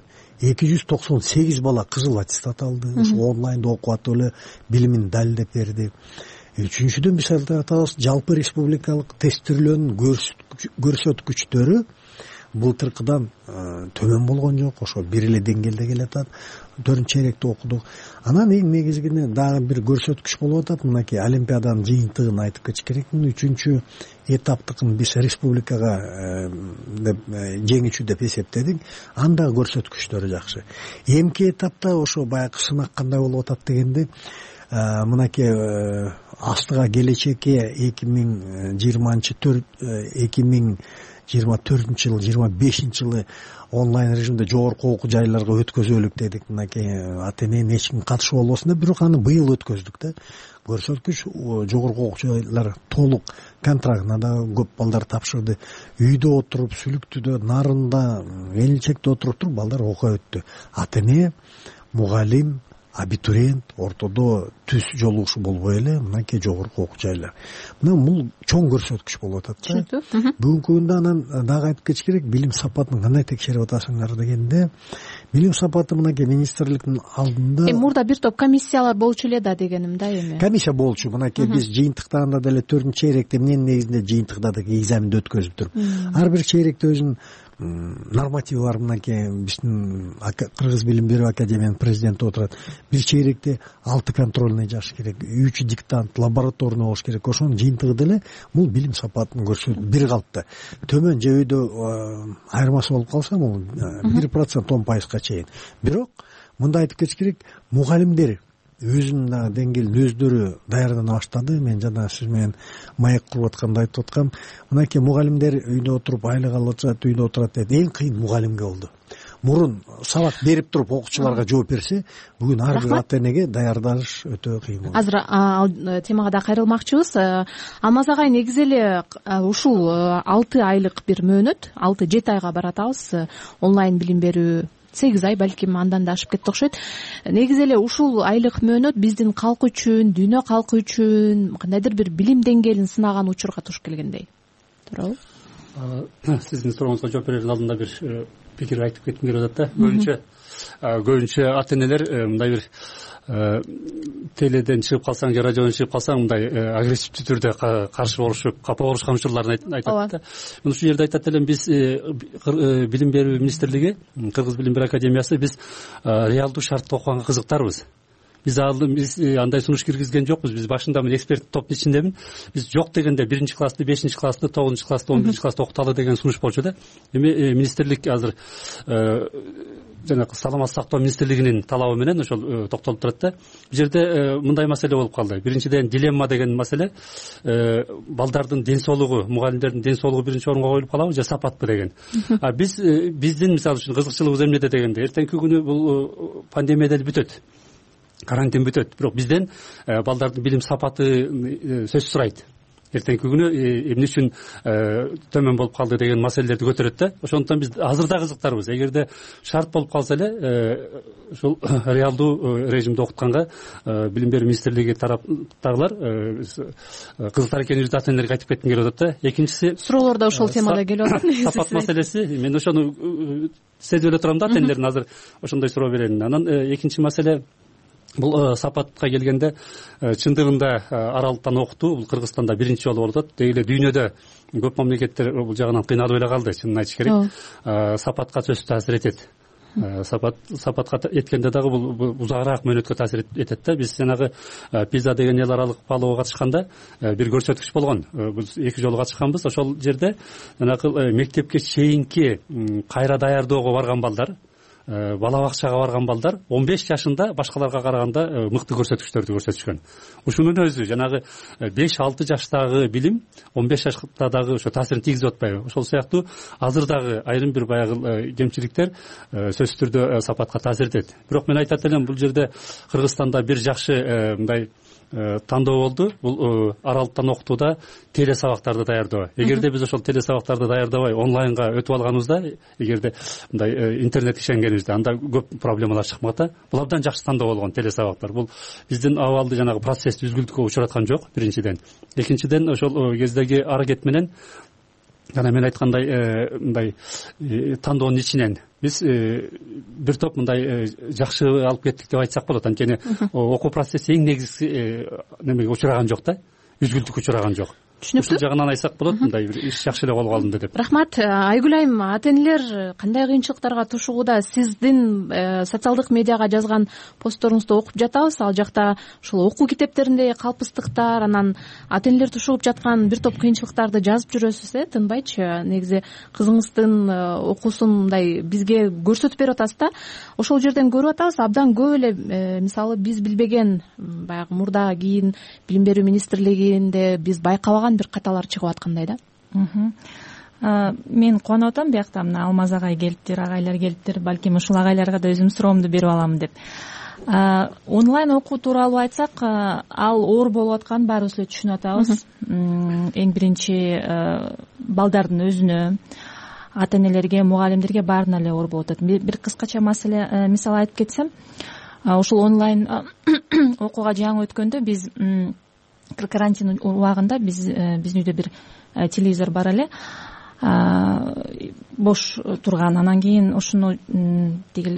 298 бала кызыл аттестат алды. Ушу онлайнда окуп атып эле билимин далилдеп берди. Үчүнчүдөн биз айтабыз, жалпы республикалык тестирлөөнүн көрсөткүчтөрү былтыркыдан төмөн болгон жок, ошо бир эле деңгээлде келатат. 4-чейректе окудук. Анан эң негизгине дагы бир көрсөткүч болуп атат. Мынакей олимпиаданын жыйынтыгын айтып кетиш керекмин. 3-чү этаптыкын биз республикага жеңүүчү деп эсептедик. Анда көрсөткүчтөрү жакшы. Эмки этапта ошо баягы сынак кандай болуп атат дегенде, мынакей астыга келечекке 2024 24 жылы 25 жылы онлайн режимде жогорку окуу жайларга өткөзөлүк дедик. Мынакей ата эненин эч ким катышып болбосун деп, бирок аны быйыл өткөздүк да. Көрсөткүч жогорку окуу жайлар толук контрактына да көп балдар тапшырды. Үйдө отуруп, Сүлүктүдө, Нарында, Элинчекте отуруп туруп балдар окуп өттү. Ата эне, мугалим, абитуриент ортодо түз жолугушуу болбой эле мынакей жогорку окуу жайлар. Мына бул чоң көрсөткүч болуп атат да. Бүгүнкү күндө анан дагы айтып кетиш керек, билим сапатын кандай текшерип атасыңар дегенде, билим сапаты мынакей министрликтин алдында мурда бир топ комиссиялар болчу эле да дегеним да эми. Комиссия болчу. Мынакей биз жыйынтыктаганда деле 4-чейректе эмненин негизинде жыйынтыктадык, экзаменди өткөзүп туруп. Ар бир чейректе өзүнүн нормативи бар. Мынакей биздин Кыргыз билим берүү академиянын президенти отурат. Бир чейректе 6 контрольный жаш керек, 3 диктант, лабораторный болуш керек. Ошонун жыйынтыгы деле бул билим сапатын көрсөтөт. Бир калыпта төмөн же үйдө айырмасы болуп калса, бул 1% 10%га чейин. Бирок мындай айтып кетиш керек, мугалимдер өзүнүн деңгээлин өздөрү даярдана баштады. Мен жана сиз менен маек куруп атканда айтып аткам, мынакей мугалимдер үйдө отуруп айлык алып жатат, үйдө отурат деп. Эң кыйын мугалимге болду. Мурун сабак берип туруп окуучуларга жооп берсе, бүгүн ар бир ата энеге даярдаш өтө кыйын болду. Азыр ал темага да кайрылмакчыбыз. Алмаз агай, негизи эле ушул 6 айлык бир мөөнөт, 6-7 айга баратабыз онлайн билим берүү. 8 ай балким андан да ашып кетти окшойт. Негизи эле ушул айлык мөөнөт биздин калк үчүн, дүйнө калкы үчүн кандайдыр бир билим деңгээлин сынаган учурга туш келгендей. Туурабы? Сиздин сурооңузга жооп берердин алдында бир пикир айтып кетким келип атат да. Көбүнчө ата энелер мындай бир теледен чыгып калсаң же радиодон чыгып калсаң мындай агрессивдүү түрдө каршы болушуп, капа болушкан учурларын айтат да. Ушул жерде айтат элем, биз билим берүү министрлиги, Кыргыз билим берүү академиясы, биз реалдуу шартта окуганга кызыктарбыз. Биз андай сунуш киргизген жокпуз. Биз башында мен эксперттик топтун ичиндемин. Биз жок дегенде 1-классты, 5-классты, 9-классты, 11-классты окуталы деген сунуш болчу да. Эми министрлик азыр жанагы саламаттык сактоо министрлигинин талабы менен ошол токтолуп турат да. Бул жерде мындай маселе болуп калды. Биринчиден дилемма деген маселе, балдардын ден соолугу, мугалимдердин ден соолугу биринчи орунга коюлуп калабы же сапатпы деген. Биздин мисалы үчүн кызыкчылыгыбыз эмнеде дегенде, эртеңки күнү бул пандемия деле бүтөт, карантин бүтөт, бирок бизден балдардын билим сапаты сөз сурайт. Эртеңки күнү эмне үчүн төмөн болуп калды деген маселелерди көтөрөт да. Ошондуктан биз азыр да кызыктарбыз. Эгерде шарт болуп калса эле, ушул реалдуу режимде окутканга билим берүү министрлиги тараптагылар кызыктар экенин ата энелерге айтып кетким келип атат да. Экинчиси, суроолор да ошол темада келип атат. Сапат маселеси. Мен ошону сезип эле турам да, ата энелердин азыр ошондой суроо беренин. Анан экинчи маселе, бул сапатка келгенде чындыгында аралыктан окутуу бул Кыргызстанда биринчи жолу болуп атат. Деги эле дүйнөдө көп мамлекеттер бул жагынан кыйналып эле калды, чынын айтыш керек. Сапатка сөзсүз таасир этет. Сапатка эткенде дагы бул узагыраак мөөнөткө таасир этет да. Биз жанагы пиза деген эл аралык баалоого катышканда бир көрсөткүч болгон. Биз 2 жолу катышканбыз. Ошол жерде жанагы мектепке чейинки кайра даярдоого барган балдар, бала бакчага барган балдар 15 жашында башкаларга караганда мыкты көрсөткүчтөрдү көрсөтүшкөн. Ушунун өзү жанагы 5-6 жаштагы билим 15 жашта дагы ошо таасирин тийгизип атпайбы? Ошол сыяктуу азыр дагы айрым бир баягы кемчиликтер сөзсүз түрдө сапатка таасир этет. Бирок мен айтат элем, бул жерде Кыргызстанда бир жакшы мындай тандоо болду. Бул аралыктан окутууда теле сабактарды даярдоо. Эгерде биз ошол теле сабактарды даярдабай онлайнга өтүп алганыбызда, эгерде мындай интернет ишенгенибизде, анда көп проблемалар чыкмак да. Бул абдан жакшы тандоо болгон теле сабактар. Бул биздин абалды жанагы процессти үзгүлтүккө учураткан жок, биринчиден. Экинчиден, ошол кездеги аракет менен жана мен айткандай мындай тандоонун ичинен биз бир топ мындай жакшы алып кеттик деп айтсак болот. Анткени окуу процесси эң негизги немеге учураган жок да, үзгүлтүккө учураган жок. Ушул жагынан айтсак болот, мындай бир иш жакшы эле болуп калды деп. Рахмат. Айгүл айым, ата энелер кандай кыйынчылыктарга тушууда? Сиздин социалдык медиага жазган постторуңузду окуп жатабыз. Ал жакта ушул окуу китептеринде калпыстыктар, анан ата энелер тушуп жаткан бир топ кыйынчылыктарды жазып жүрөсүз, тынбайчы. Негизи кызыңыздын окуусун мындай бизге көрсөтүп берип атасыз да. Ошол жерден көрүп атабыз, абдан көп эле мисалы биз билбеген, баягы мурда кийин билим берүү министрлигинде биз байкабаган бир каталар чыгып аткандай да. мен кубанып атам биякта мына Алмаз агай келиптир, агайлар келиптир, балким ушул агайларга да өзүмдүн суроомду берип алам деп. Онлайн окуу тууралуу айтсак, ал оор болуп атканын баарыбыз эле түшүнүп атабыз. Эң биринчи балдардын өзүнө, ата энелерге, мугалимдерге баарына эле оор болуп атат. Бир кыскача мисал айтып кетсем, ушул онлайн окууга жаңы өткөндө биз карантин убагында биздин үйдө бир телевизор бар эле, бош турган. Анан кийин ушуну тигил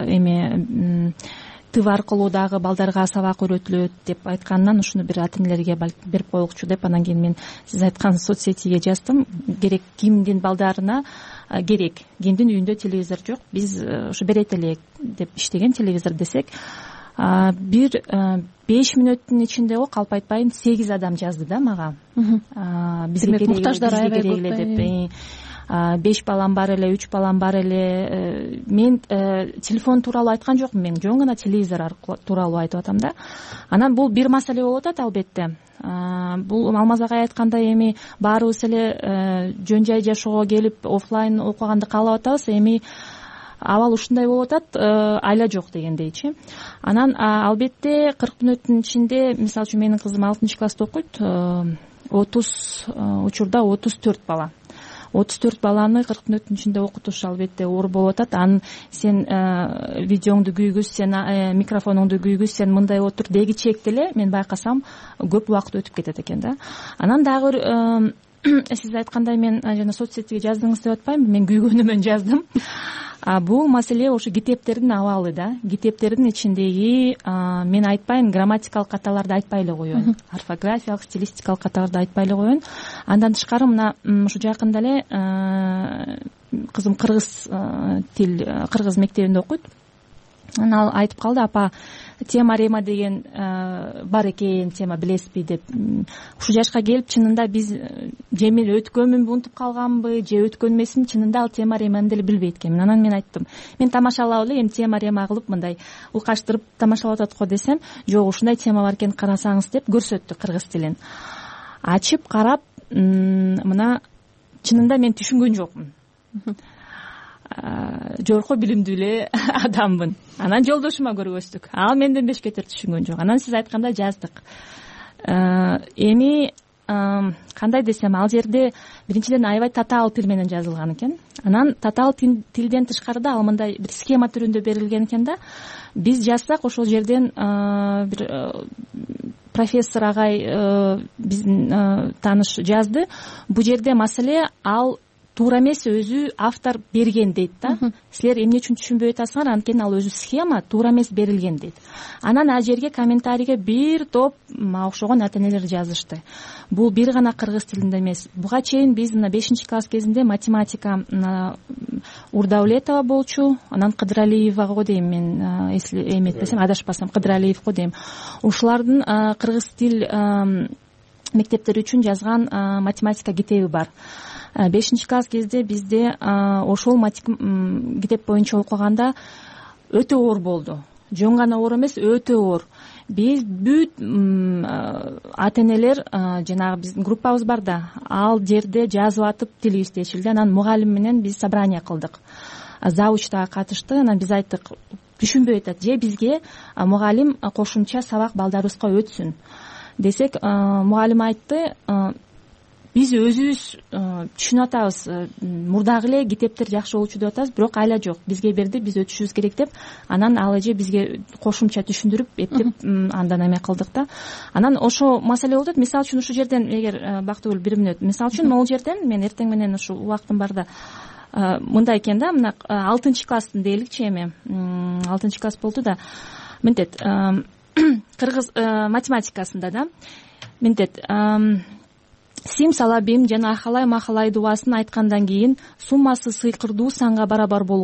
ТВ аркылуу дагы балдарга сабак үйрөтүлөт деп айтканынан ушуну бир ата энелерге берип койгучу деп, анан кийин мен сиз айткан соцсетиге жаздым. Керек кимдин балдарына керек, кимдин үйүндө телевизор жок, биз ушу берет элек деп иштеген телевизор десек, бир 5 мүнөттүн ичинде калп айтпайын 8 адам жазды да мага. Бизге муктаждар аябай көп деп. 5 балам бар эле, 3 балам бар эле. Мен телефон тууралуу айткан жокмун, мен жөн гана телевизор тууралуу айтып атам да. Анан бул бир маселе болуп атат албетте. Бул Алмаз агай айткандай эми баарыбыз эле жөн жай жашоого келип офлайн окуганды каалап атабыз. Эми абал ушундай болуп атат, айла жок дегендейчи. Анан албетте 40 мүнөттүн ичинде, мисалы үчүн менин кызым 6-класста окуйт, 30 учурда 34 бала. 34 баланы 40 мүнөттүн ичинде окутуш албетте оор болуп атат. Анын сен видеоңду күйгүз, сен микрофонуңду күйгүз, сен мындай отур деги чекти эле мен байкасам көп убакыт өтүп кетет экен да. Анан дагы сиз айткандай мен жана соцсетиге жаздыңыз деп атпайм, мен күйгөнүмөн жаздым. Бул маселе ошо китептердин абалы да. Китептердин ичиндеги мен айтпайм, грамматикалык каталарды айтпай эле коеюн, орфографиялык, стилистикалык каталарды айтпай эле коеюн. Андан тышкары мына ушу жакында эле кызым кыргыз мектебинде окуйт. Анан ал айтып калды: апа, теорема деген бар экен, тема билесизби деп. Ушу жашка келип чынында биз же мен өткөнмүнбү, унутуп калганбы, же өткөн эмесмин, чынында ал теореманы деле билбейт экенмин. Анан мен айттым: мен тамашалап эле эми теорема кылып мындай укаштырып тамашалап атат го десем, жок, ушундай тема бар экен, карасаңыз деп көрсөттү кыргыз тилин. Ачып карап, мына чынында мен түшүнгөн жокмун. Жорко билимдүү эле адаммын. Анан жолдошума көргөздүк. Ал менден бешкетер түшүнгөн жок. Анан сиз айткандай жаздык. Эми кандай десем, ал жерде биринчиден аябай татаал тил менен жазылган экен. Анан татаал тилден тышкарыда ал мындай бир схема түрүндө берилген экен да. Биз жазсак ошол жерден бир профессор агай биздин тааныш жазды. Бул жерде маселе ал туура эмес, өзү автор берген дейт да. Силер эмне үчүн түшүнбөй атасыңар, анткени ал өзү схема туура эмес берилген дейт. Анан ал жерге комментарийге бир топ окшогон ата энелер жазышты. Бул бир гана кыргыз тилинде эмес. Буга чейин биз мына 5-класс кезинде математика Урдаулетова болчу, анан Кыдыралиева го дейм мен, эметпесем, адашпасам Кыдыралиев го дейм. Ушулардын кыргыз тил мектептери үчүн жазган математика китеби бар. 5-класс кезде бизде ошол китеп боюнча окуганда өтө оор болду. Жөн гана оор эмес, өтө оор. Биз бүт ата энелер, жанагы биздин группабыз бар да, ал жерде жазып атып тилибиз тешилди. Анан мугалим менен биз собрание кылдык. Завуч дагы катышты. Анан биз айттык, түшүнбөй атат, же бизге мугалим кошумча сабак балдарыбызга өтсүн десек, мугалим айтты: биз өзүбүз түшүнүп атабыз, мурдагы эле китептер жакшы болчу деп атабыз, бирок айла жок, бизге берди, биз өтүшүбүз керек деп. Анан ал эже бизге кошумча түшүндүрүп, эптеп андан эме кылдык да. Анан ошо маселе болуп атат. Мисалы үчүн ушул жерден, эгер Бактыгүл 1 мүнөт, мисалы үчүн могул жерден мен эртең менен ушу убактым барда мындай экен да, мына 6-класстын дейликчи, эми 6-класс болду да, мынтет кыргыз математикасында да, мынтет Сим салабим жана ахалай махалай дубасын айткандан кийин суммасы сыйкырдуу санга барабар болгон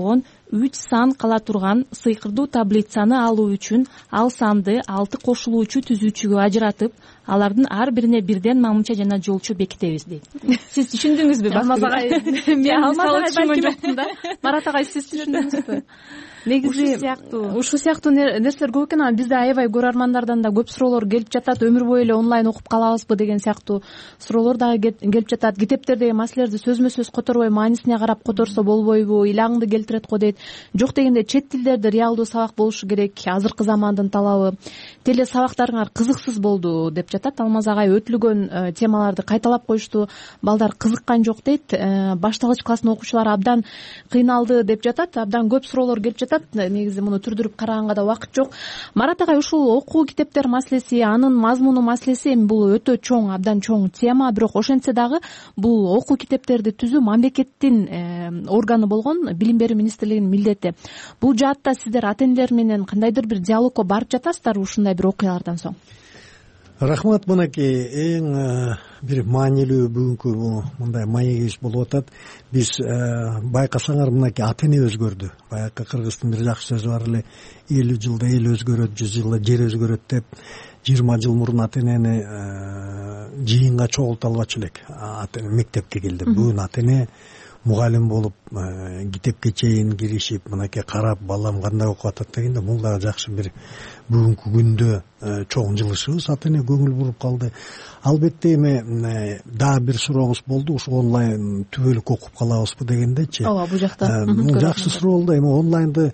3 сан кала турган сыйкырдуу таблицаны алуу үчүн ал санды 6 кошулуучу түзүүчүгө ажыратып, алардын ар бирине бирден мамынча жана жолчу бекитебиз дейт. Сиз түшүндүңүзбү? Алмаз агай, мен Алмаз агай балким жоктум да. Марат агай, сиз түшүндүңүзбү? Негизи ушул сыяктуу нерселер көп экен. Бизде аябай көрөрмандардан да көп суроолор келип жатат. Өмүр бою эле онлайн окуп калабызбы деген сыяктуу суроолор дагы келип жатат. Китептердеги маселелерди сөзмө сөз которбой, маанисине карап которсо болбойбу, ыйлагыңды келтирет го дейт. Жок дегенде чет тилдерде реалдуу сабак болушу керек, азыркы замандын талабы. Теле сабактарыңар кызыксыз болду деп жатат. Алмаз агай өтүлгөн темаларды кайталап коюшту. Балдар кызыккан жок дейт. Башталгыч класстын окуучулары абдан кыйналды деп жатат. Абдан көп суроолор келип жатат. Негизи муну түрдүрүп караганга да убакыт жок. Марат агай, ушул окуу китептер маселеси, анын мазмуну маселеси эми бул өтө чоң, абдан чоң тема. Бирок ошентсе дагы бул окуу китептерди түзүү мамлекеттин органы болгон Билим берүү министрлигинин милдети. Бул жаатта сиздер ата энелер менен кандайдыр бир диалогко барып жатасыздарбы ушундай бир окуялардан соң? Рахмат. Мынакей эң бир маанилүү бүгүнкү мындай маегибиз болуп атат. Биз байкасаңар мынакей ата эне өзгөрдү. Баягы кыргыздын бир жакшы сөзү бар эле, 50 жылда эл өзгөрөт, 100 жылда жер өзгөрөт деп. 20 жыл мурун ата энени жыйынга чогулта албачу элек. Ата эне мектепке келди. Бүгүн ата эне мугалим болуп, китепке чейин киришип, мынакей карап, балам кандай окуп атат дегенде, бул дагы жакшы бир бүгүнкү күндө чоң жылышыбыз. Ата эне көңүл буруп калды. Албетте эми дагы бир сурооңуз болду, ушу онлайн түбөлүк окуп калабызбы дегендечи. Ооба, бул жакта. Бул жакшы суроо болду. Эми онлайнды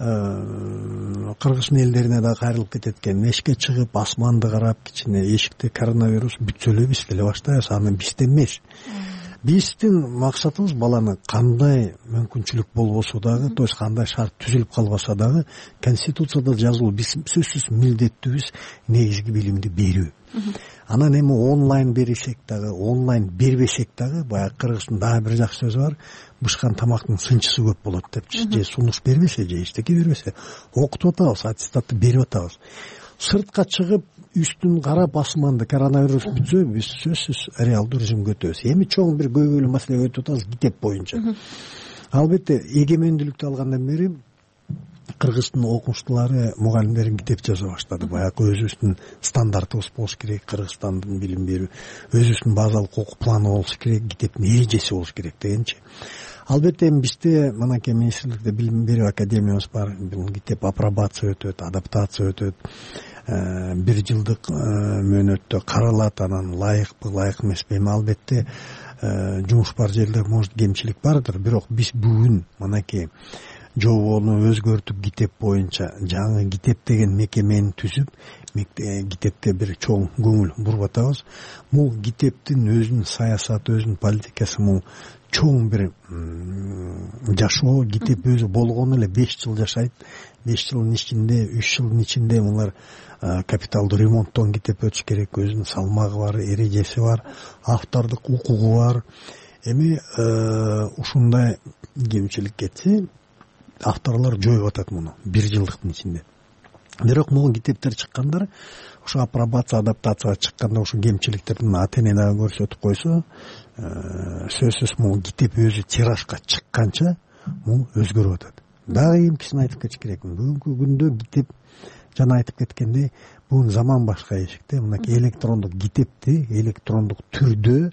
кыргыз элдерине да кайрылып кетет экен. Эшикке чыгып, асманды карап, кичине эшикте коронавирус бүтсө эле биз келе баштайбыз. Аны бизде эмес. Биздин максатыбыз баланы кандай мүмкүнчүлүк болбосо дагы, то есть кандай шарт түзүлүп калбаса дагы, конституцияда жазылуу биз сөзсүз милдеттүүбүз негизги билимди берүү. Анан эми онлайн берсек дагы, онлайн бербесек дагы, баягы кыргыздын дагы бир жакшы сөзү бар, бышкан тамактын сынчысы көп болот депчи. Же сунуш бербесе, же эчтеке бербесе, окутуп атабыз, аттестатты берип атабыз. Сыртка чыгып, үстүн карап, асманды коронавирус бүтсө, биз сөзсүз реалдуу режимге өтөбүз. Эми чоң бир көйгөйлүү маселеге өтүп атабыз китеп боюнча. Албетте, эгемендүүлүктү алгандан бери кыргыздын окумуштуулары, мугалимдери китеп жаза баштады. Баягы өзүбүздүн стандартыбыз болуш керек, Кыргызстандын билим берүү, өзүбүздүн базалык окуу планы болуш керек, китептин эрежеси болуш керек дегенчи. Албетте эми бизде мынакей министрликте билим берүү академиябыз бар. Бул китеп апробация өтөт, адаптация өтөт. 1 жылдык мөөнөттө каралат, анан ылайыкпы, ылайык эмеспи. Эми албетте жумуш бар жерде может кемчилик бардыр, бирок биз бүгүн мынакей жобону өзгөртүп китеп боюнча жаңы китеп деген мекемени түзүп, китепке бир чоң көңүл буруп атабыз. Бул китептин өзүнүн саясаты, өзүнүн политикасы, бул чоң бир жашоо. Китеп өзү болгону эле 5 жыл жашайт. 5 жылдын ичинде, 3 жылдын ичинде булар капиталдуу ремонттон китеп өтүш керек, өзүнүн салмагы бар, эрежеси бар, автордук укугу бар. Эми ушундай кемчилик кетсе, авторлор жоюп атат муну 1 жылдыктын ичинде. Бирок могу китептер чыккандар, ушу апробация, адаптацияга чыкканда ушу кемчиликтердин ата эне дагы көрсөтүп койсо, сөзсүз могу китеп өзү тиражга чыкканча бул өзгөрүп атат. Дагы эмкисин айтып кетиш керекмин. Бүгүнкү күндө китеп, жана айтып кеткендей, бүгүн заман башка эшикте. Мынакей электрондук китепти электрондук түрдө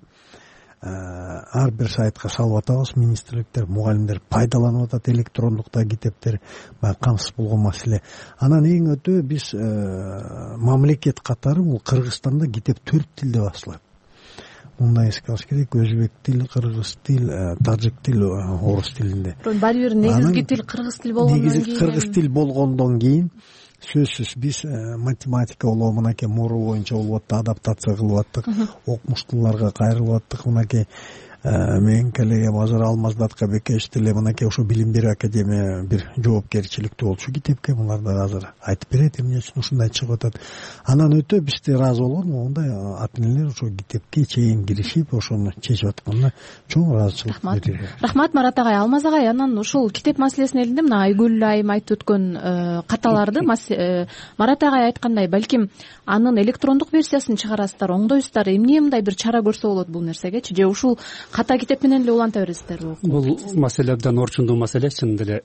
ар бир сайтка салып атабыз. Министрликтер, мугалимдер пайдаланып атат электрондукта китептер. Баягы камсыз болгон маселе. Анан эң өтө биз мамлекет катары бул Кыргызстанда китеп 4 тилде басылат. Мындай эске алыш керек: өзбек тил, кыргыз тил, тажик тил, орус тилинде. Баары бир негизги тил кыргыз тил болгондон кийин. Негизи кыргыз тил болгондон кийин сөзсүз биз математика болобу, мынакей муру боюнча болуп атты, адаптация кылып аттык, окумуштууларга кайрылып аттык. Мынакей менин коллегам азыр Алмаз Аткабекевич деле мынакей ошо билим берүү академия бир жоопкерчиликтүү болчу китепке. Булар да азыр айтып берет эмне үчүн ушундай чыгып атат. Анан өтө биз ыраазы болгон, мондай ата энелер ошо китепке чейин киришип, ошону чечип атканына чоң ыраазычылык билдирет. Рахмат Марат агай. Алмаз агай, анан ушул китеп маселесине келгенде мына Айгүл айым айтып өткөн каталарды Марат агай айткандай, балким анын электрондук версиясын чыгарасыздар, оңдойсуздар. Эмне мындай бир чара көрсө болот бул нерсегечи? Же ушул ката китеп менен эле уланта бересиздерби? Бул маселе абдан орчундуу маселе. Чын деле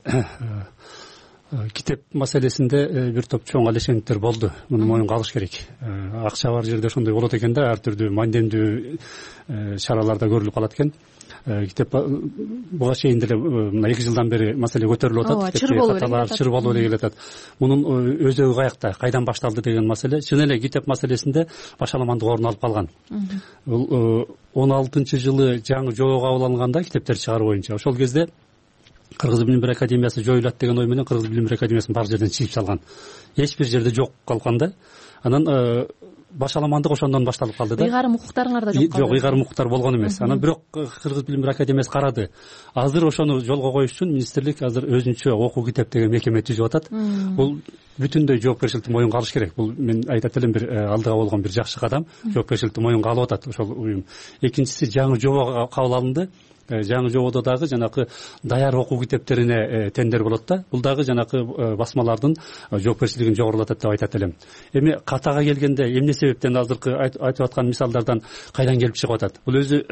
китеп маселесинде бир топ чоң алешендиктер болду. Муну моюнга алыш керек. Акча бар жерде ошондой болот экен да, ар түрдүү мандемдүү чараларда көрүлүп калат экен. Китеп буга чейин деле мына 2 жылдан бери маселе көтөрүлүп атат. Чыр болуп эле келатат. Мунун өзөгү каякта, кайдан башталды деген маселе. Чын эле китеп маселесинде башаламандык орун алып калган. Бул 16-жылы жаңы жобо кабыл алынганда китептер чыгаруу боюнча ошол кезде Кыргыз билим берүү академиясы жоюлат деген ой менен Кыргыз билим берүү академиясын бар жерден чыгып салган. Эч бир жерде жок калган да. Анан башаламандык ошондон башталып калды да. Ыйгарым укуктарыңар да жок калды. Жок, ыйгарым укуктар болгон эмес. Анан бирок Кыргыз билим берүү академиясы карады. Азыр ошону жолго коюш үчүн министрлик азыр өзүнчө окуу китеп деген мекеме түзүп атат. Бул бүтүндөй жоопкерчиликти моюнга алыш керек. Бул мен айтат элем бир алдыга болгон бир жакшы кадам. Жоопкерчиликти моюнга алып атат ошол уюм. Экинчиси жаңы жобо кабыл алынды. Жаңы жободо дагы жанакы даяр окуу китептерине тендер болот да. Бул дагы жанакы басмалардын жоопкерчилигин жогорулатат деп айтат элем. Эми катага келгенде эмне себептен азыркы айтып аткан мисалдардан кайдан келип чыгып атат? Бул өзү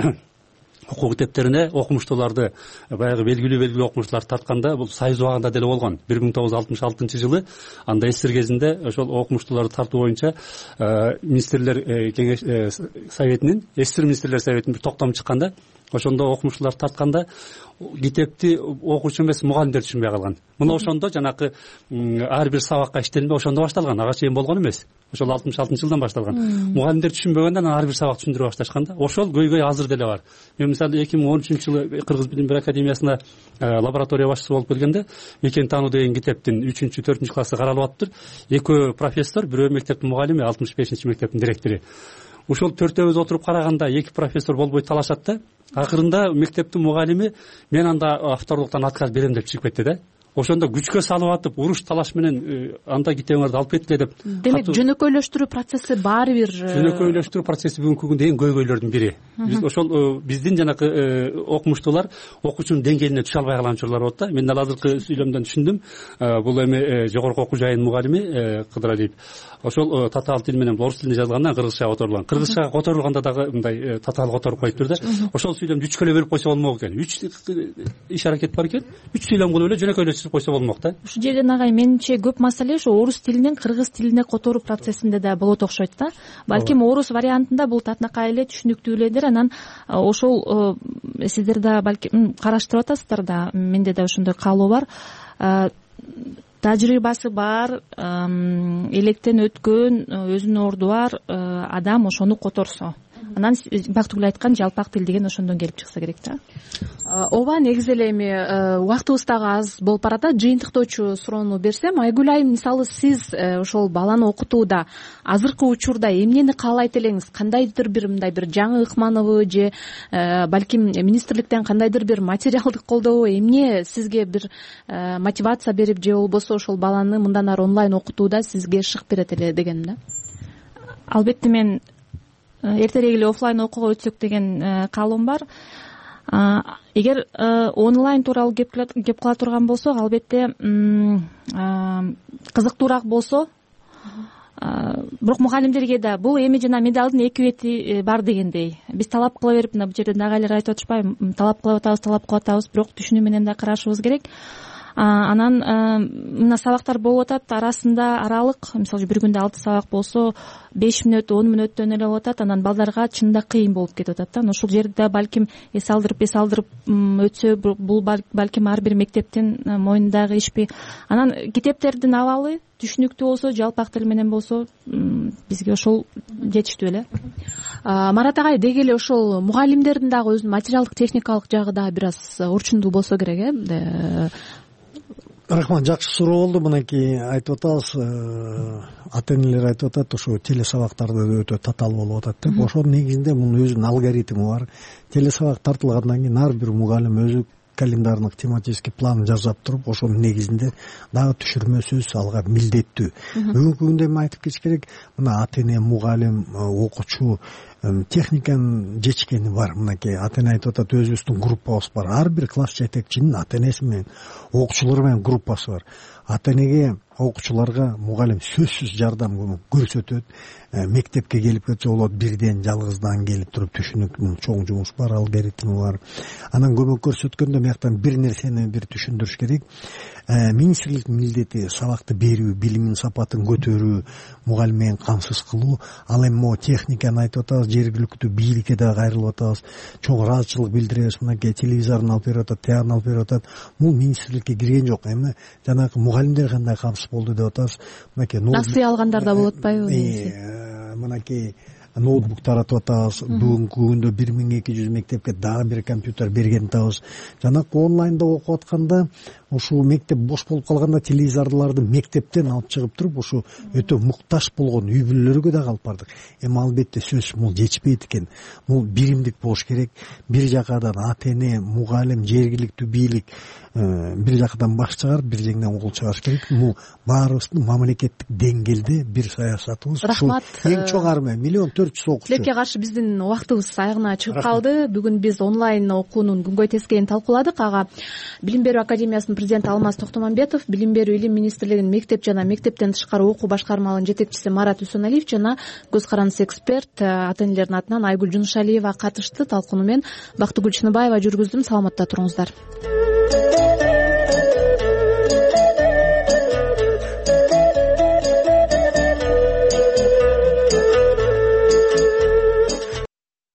окуу китептерине окумуштууларды баягы белгилүү окумуштууларды тартканда бул Союз убагында деле болгон. 1966-жылы анда эсир кезинде ошол окумуштууларды тартуу боюнча министрлер кеңеш советинин, эсир министрлер советинин бир токтому чыкканда, ошондо окумуштуулар тартканда китепти окуучу эмес мугалимдер түшүнбөй калган. Мына ошондо жанакы ар бир сабакка иштелинбей ошондо башталган. Ага чейин болгон эмес. Ошол 66-жылдан башталган. Мугалимдер түшүнбөгөндөн ар бир сабак түшүндүрө башташканда, ошол көйгөй азыр деле бар. Мен мисалы 2013-жылы Кыргыз билим берүү академиясына лаборатория башчысы болуп келгенде, мекен таануу деген китептин 3-4 классы каралып атыптыр. Экөө профессор, бирөө мектептин мугалими, 65-мектептин директору. Ошол төртөөбүз отуруп караганда эки профессор болбой талашат да. Акырында мектептин мугалими мен анда авторлуктан отказ берем деп чыгып кетти да. Ошондо күчкө салып атып, уруш талаш менен анда китебиңерди алып кеткиле деп. Демек, жөнөкөйлөштүрүү процесси баары бир жөнөкөйлөштүрүү процесси бүгүнкү күндө эң көйгөйлөрдүн бири. Биз ошол биздин жанакы окумуштуулар окуучунун деңгээлине түшө албай калган учурлар болот да. Мен дал азыркы сүйлөмдөн түшүндүм. Бул эми жогорку окуу жайынын мугалими Кыдыралиев. Ошол татаал тил менен орус тилинде жазгандан кыргызчага которулган. Кыргызчага которулганда дагы мындай татаал которуп коюптур да. Ошол сүйлөмдү 3 бөлүп койсо болмок экен. 3 иш аракет бар экен. 3 сүйлөм кылып эле жөнөкөйлөштүрүп койсо болмок да. Ушул жерден агай менимче көп маселе ошо орус тилинен кыргыз тилине которуу процессинде да болот окшойт да. Балким орус вариантында бул татынакай эле түшүнүктүү эледир. Анан ошол сиздер да балким караштырып атасыздар да. Менде да ошондой каалоо бар. Тажрыйбасы бар, электен өткөн, өзүнүн орду бар адам ошону которсо, анан бактыгүл айткан жалпак тил деген ошондон келип чыкса керек да. Ооба, негизи эле эми убактыбыз дагы аз болуп барат. Жыйынтыктоочу суроону берсем, Айгүл айым, мисалы сиз ошол баланы окутууда азыркы учурда эмнени каалайт элеңиз? Кандайдыр бир мындай бир жаңы ыкманыбы же балким министрликтен кандайдыр бир материалдык колдообу, эмне сизге бир мотивация берип же болбосо ошол баланы мындан ары онлайн окутууда сизге шык берет эле дегеним да. Албетте мен эртерээк эле офлайн окууга өтсөк деген каалоом бар. Эгер онлайн тууралуу кеп кала турган болсок, албетте кызыктуураак болсо, бирок мугалимдерге да бул эми жана медалдын эки бети бар дегендей. Биз талап кыла берип, мына бул жерде агайлар айтып атышпайбы, талап кылып атабыз, бирок түшүнүү менен да карашыбыз керек. Анан мына сабактар болуп атат, арасында аралык, мисалы бир күндө 6 сабак болсо 5 мүнөт, 10 мүнөттөн эле болуп атат. Анан балдарга чынында кыйын болуп кетип атат да. Ошол жерде балким эс алдырып өтсө, бул балким ар бир мектептин мойнундагы ишпи. Анан китептердин абалы түшүнүктүү болсо, жалпак тил менен болсо, бизге ошол жетиштүү эле. Марат агай, деги эле ошол мугалимдердин дагы өзүнүн материалдык техникалык жагы да бир аз орчундуу болсо керек, Рахмат, жакшы суроо болду. Мынакей айтып атабыз, ата энелер айтып атат, ошо телесабактарды өтө татаал болуп атат деп. Ошонун негизинде мунун өзүнүн алгоритми бар. Телесабак тартылгандан кийин ар бир мугалим өзү календарный тематический план жасап туруп, ошонун негизинде дагы түшүрмөсүз алга милдеттүү. Бүгүнкү күндө эми айтып кетиш керек, мына ата эне, мугалим, окуучу техниканын жетишкени бар. Мынакей ата эне айтып атат, өзүбүздүн группабыз бар. Ар бир класс жетекчинин ата энеси менен, окуучулары менен группасы бар. Ата энеге, окуучуларга мугалим сөзсүз жардам көрсөтөт. Мектепке келип кетсе болот, бирден жалгыздан келип туруп түшүнүп, чоң жумуш бар, алгоритми бар. Анан көмөк көрсөткөндө мыяктан бир нерсени бир түшүндүрүш керек. Министрликтин милдети сабакты берүү, билимин сапатын көтөрүү, мугалим менен камсыз кылуу. Ал эми могу техниканы айтып атабыз, жергиликтүү бийликке да кайрылып атабыз, чоң ыраазычылык билдиребиз. Мынакей телевизорун алып берип атат, театрын алып берип атат. Бул министрликке кирген жок. Эми жанагы мугалимдер кандай камсыз болду деп атабыз. Мынакей насыя алгандар да болуп атпайбы? Мынакей ноутбук таратып атабыз. Бүгүнкү күндө 1200 мектепке дагы бир компьютер берген атабыз. Жанагы онлайнда окуп атканда, ушул мектеп бош болуп калганда телевизорлорду мектептен алып чыгып туруп, ушу өтө муктаж болгон үй бүлөлөргө да алып бардык. Эми албетте сөзсүз бул жетишпейт экен. Бул биримдик болуш керек. Бир жакадан ата эне, мугалим, жергиликтүү бийлик бир жакадан баш чыгарып, бир жеңден кол чыгарыш керек. Бул баарыбыздын мамлекеттик деңгээлде бир саясатыбыз. Рахмат. Эң чоң армия 1 400 000 окуучу. Тилекке каршы биздин убактыбыз аягына чыгып калды. Бүгүн биз онлайн окуунун күнгөй тескейин талкууладык. Ага Билим берүү академиясынын президенти Алмаз Токтомамбетов, Билим берүү илим министрлигинин мектеп жана мектептен тышкары окуу башкармалыгынын жетекчиси Марат Үсөналиев жана көз карандысы эксперт ата энелердин атынан Айгүл Жунушалиева катышты. Талкууну мен Бактыгүл Чыныбаева жүргүздүм. Саламатта туруңуздар.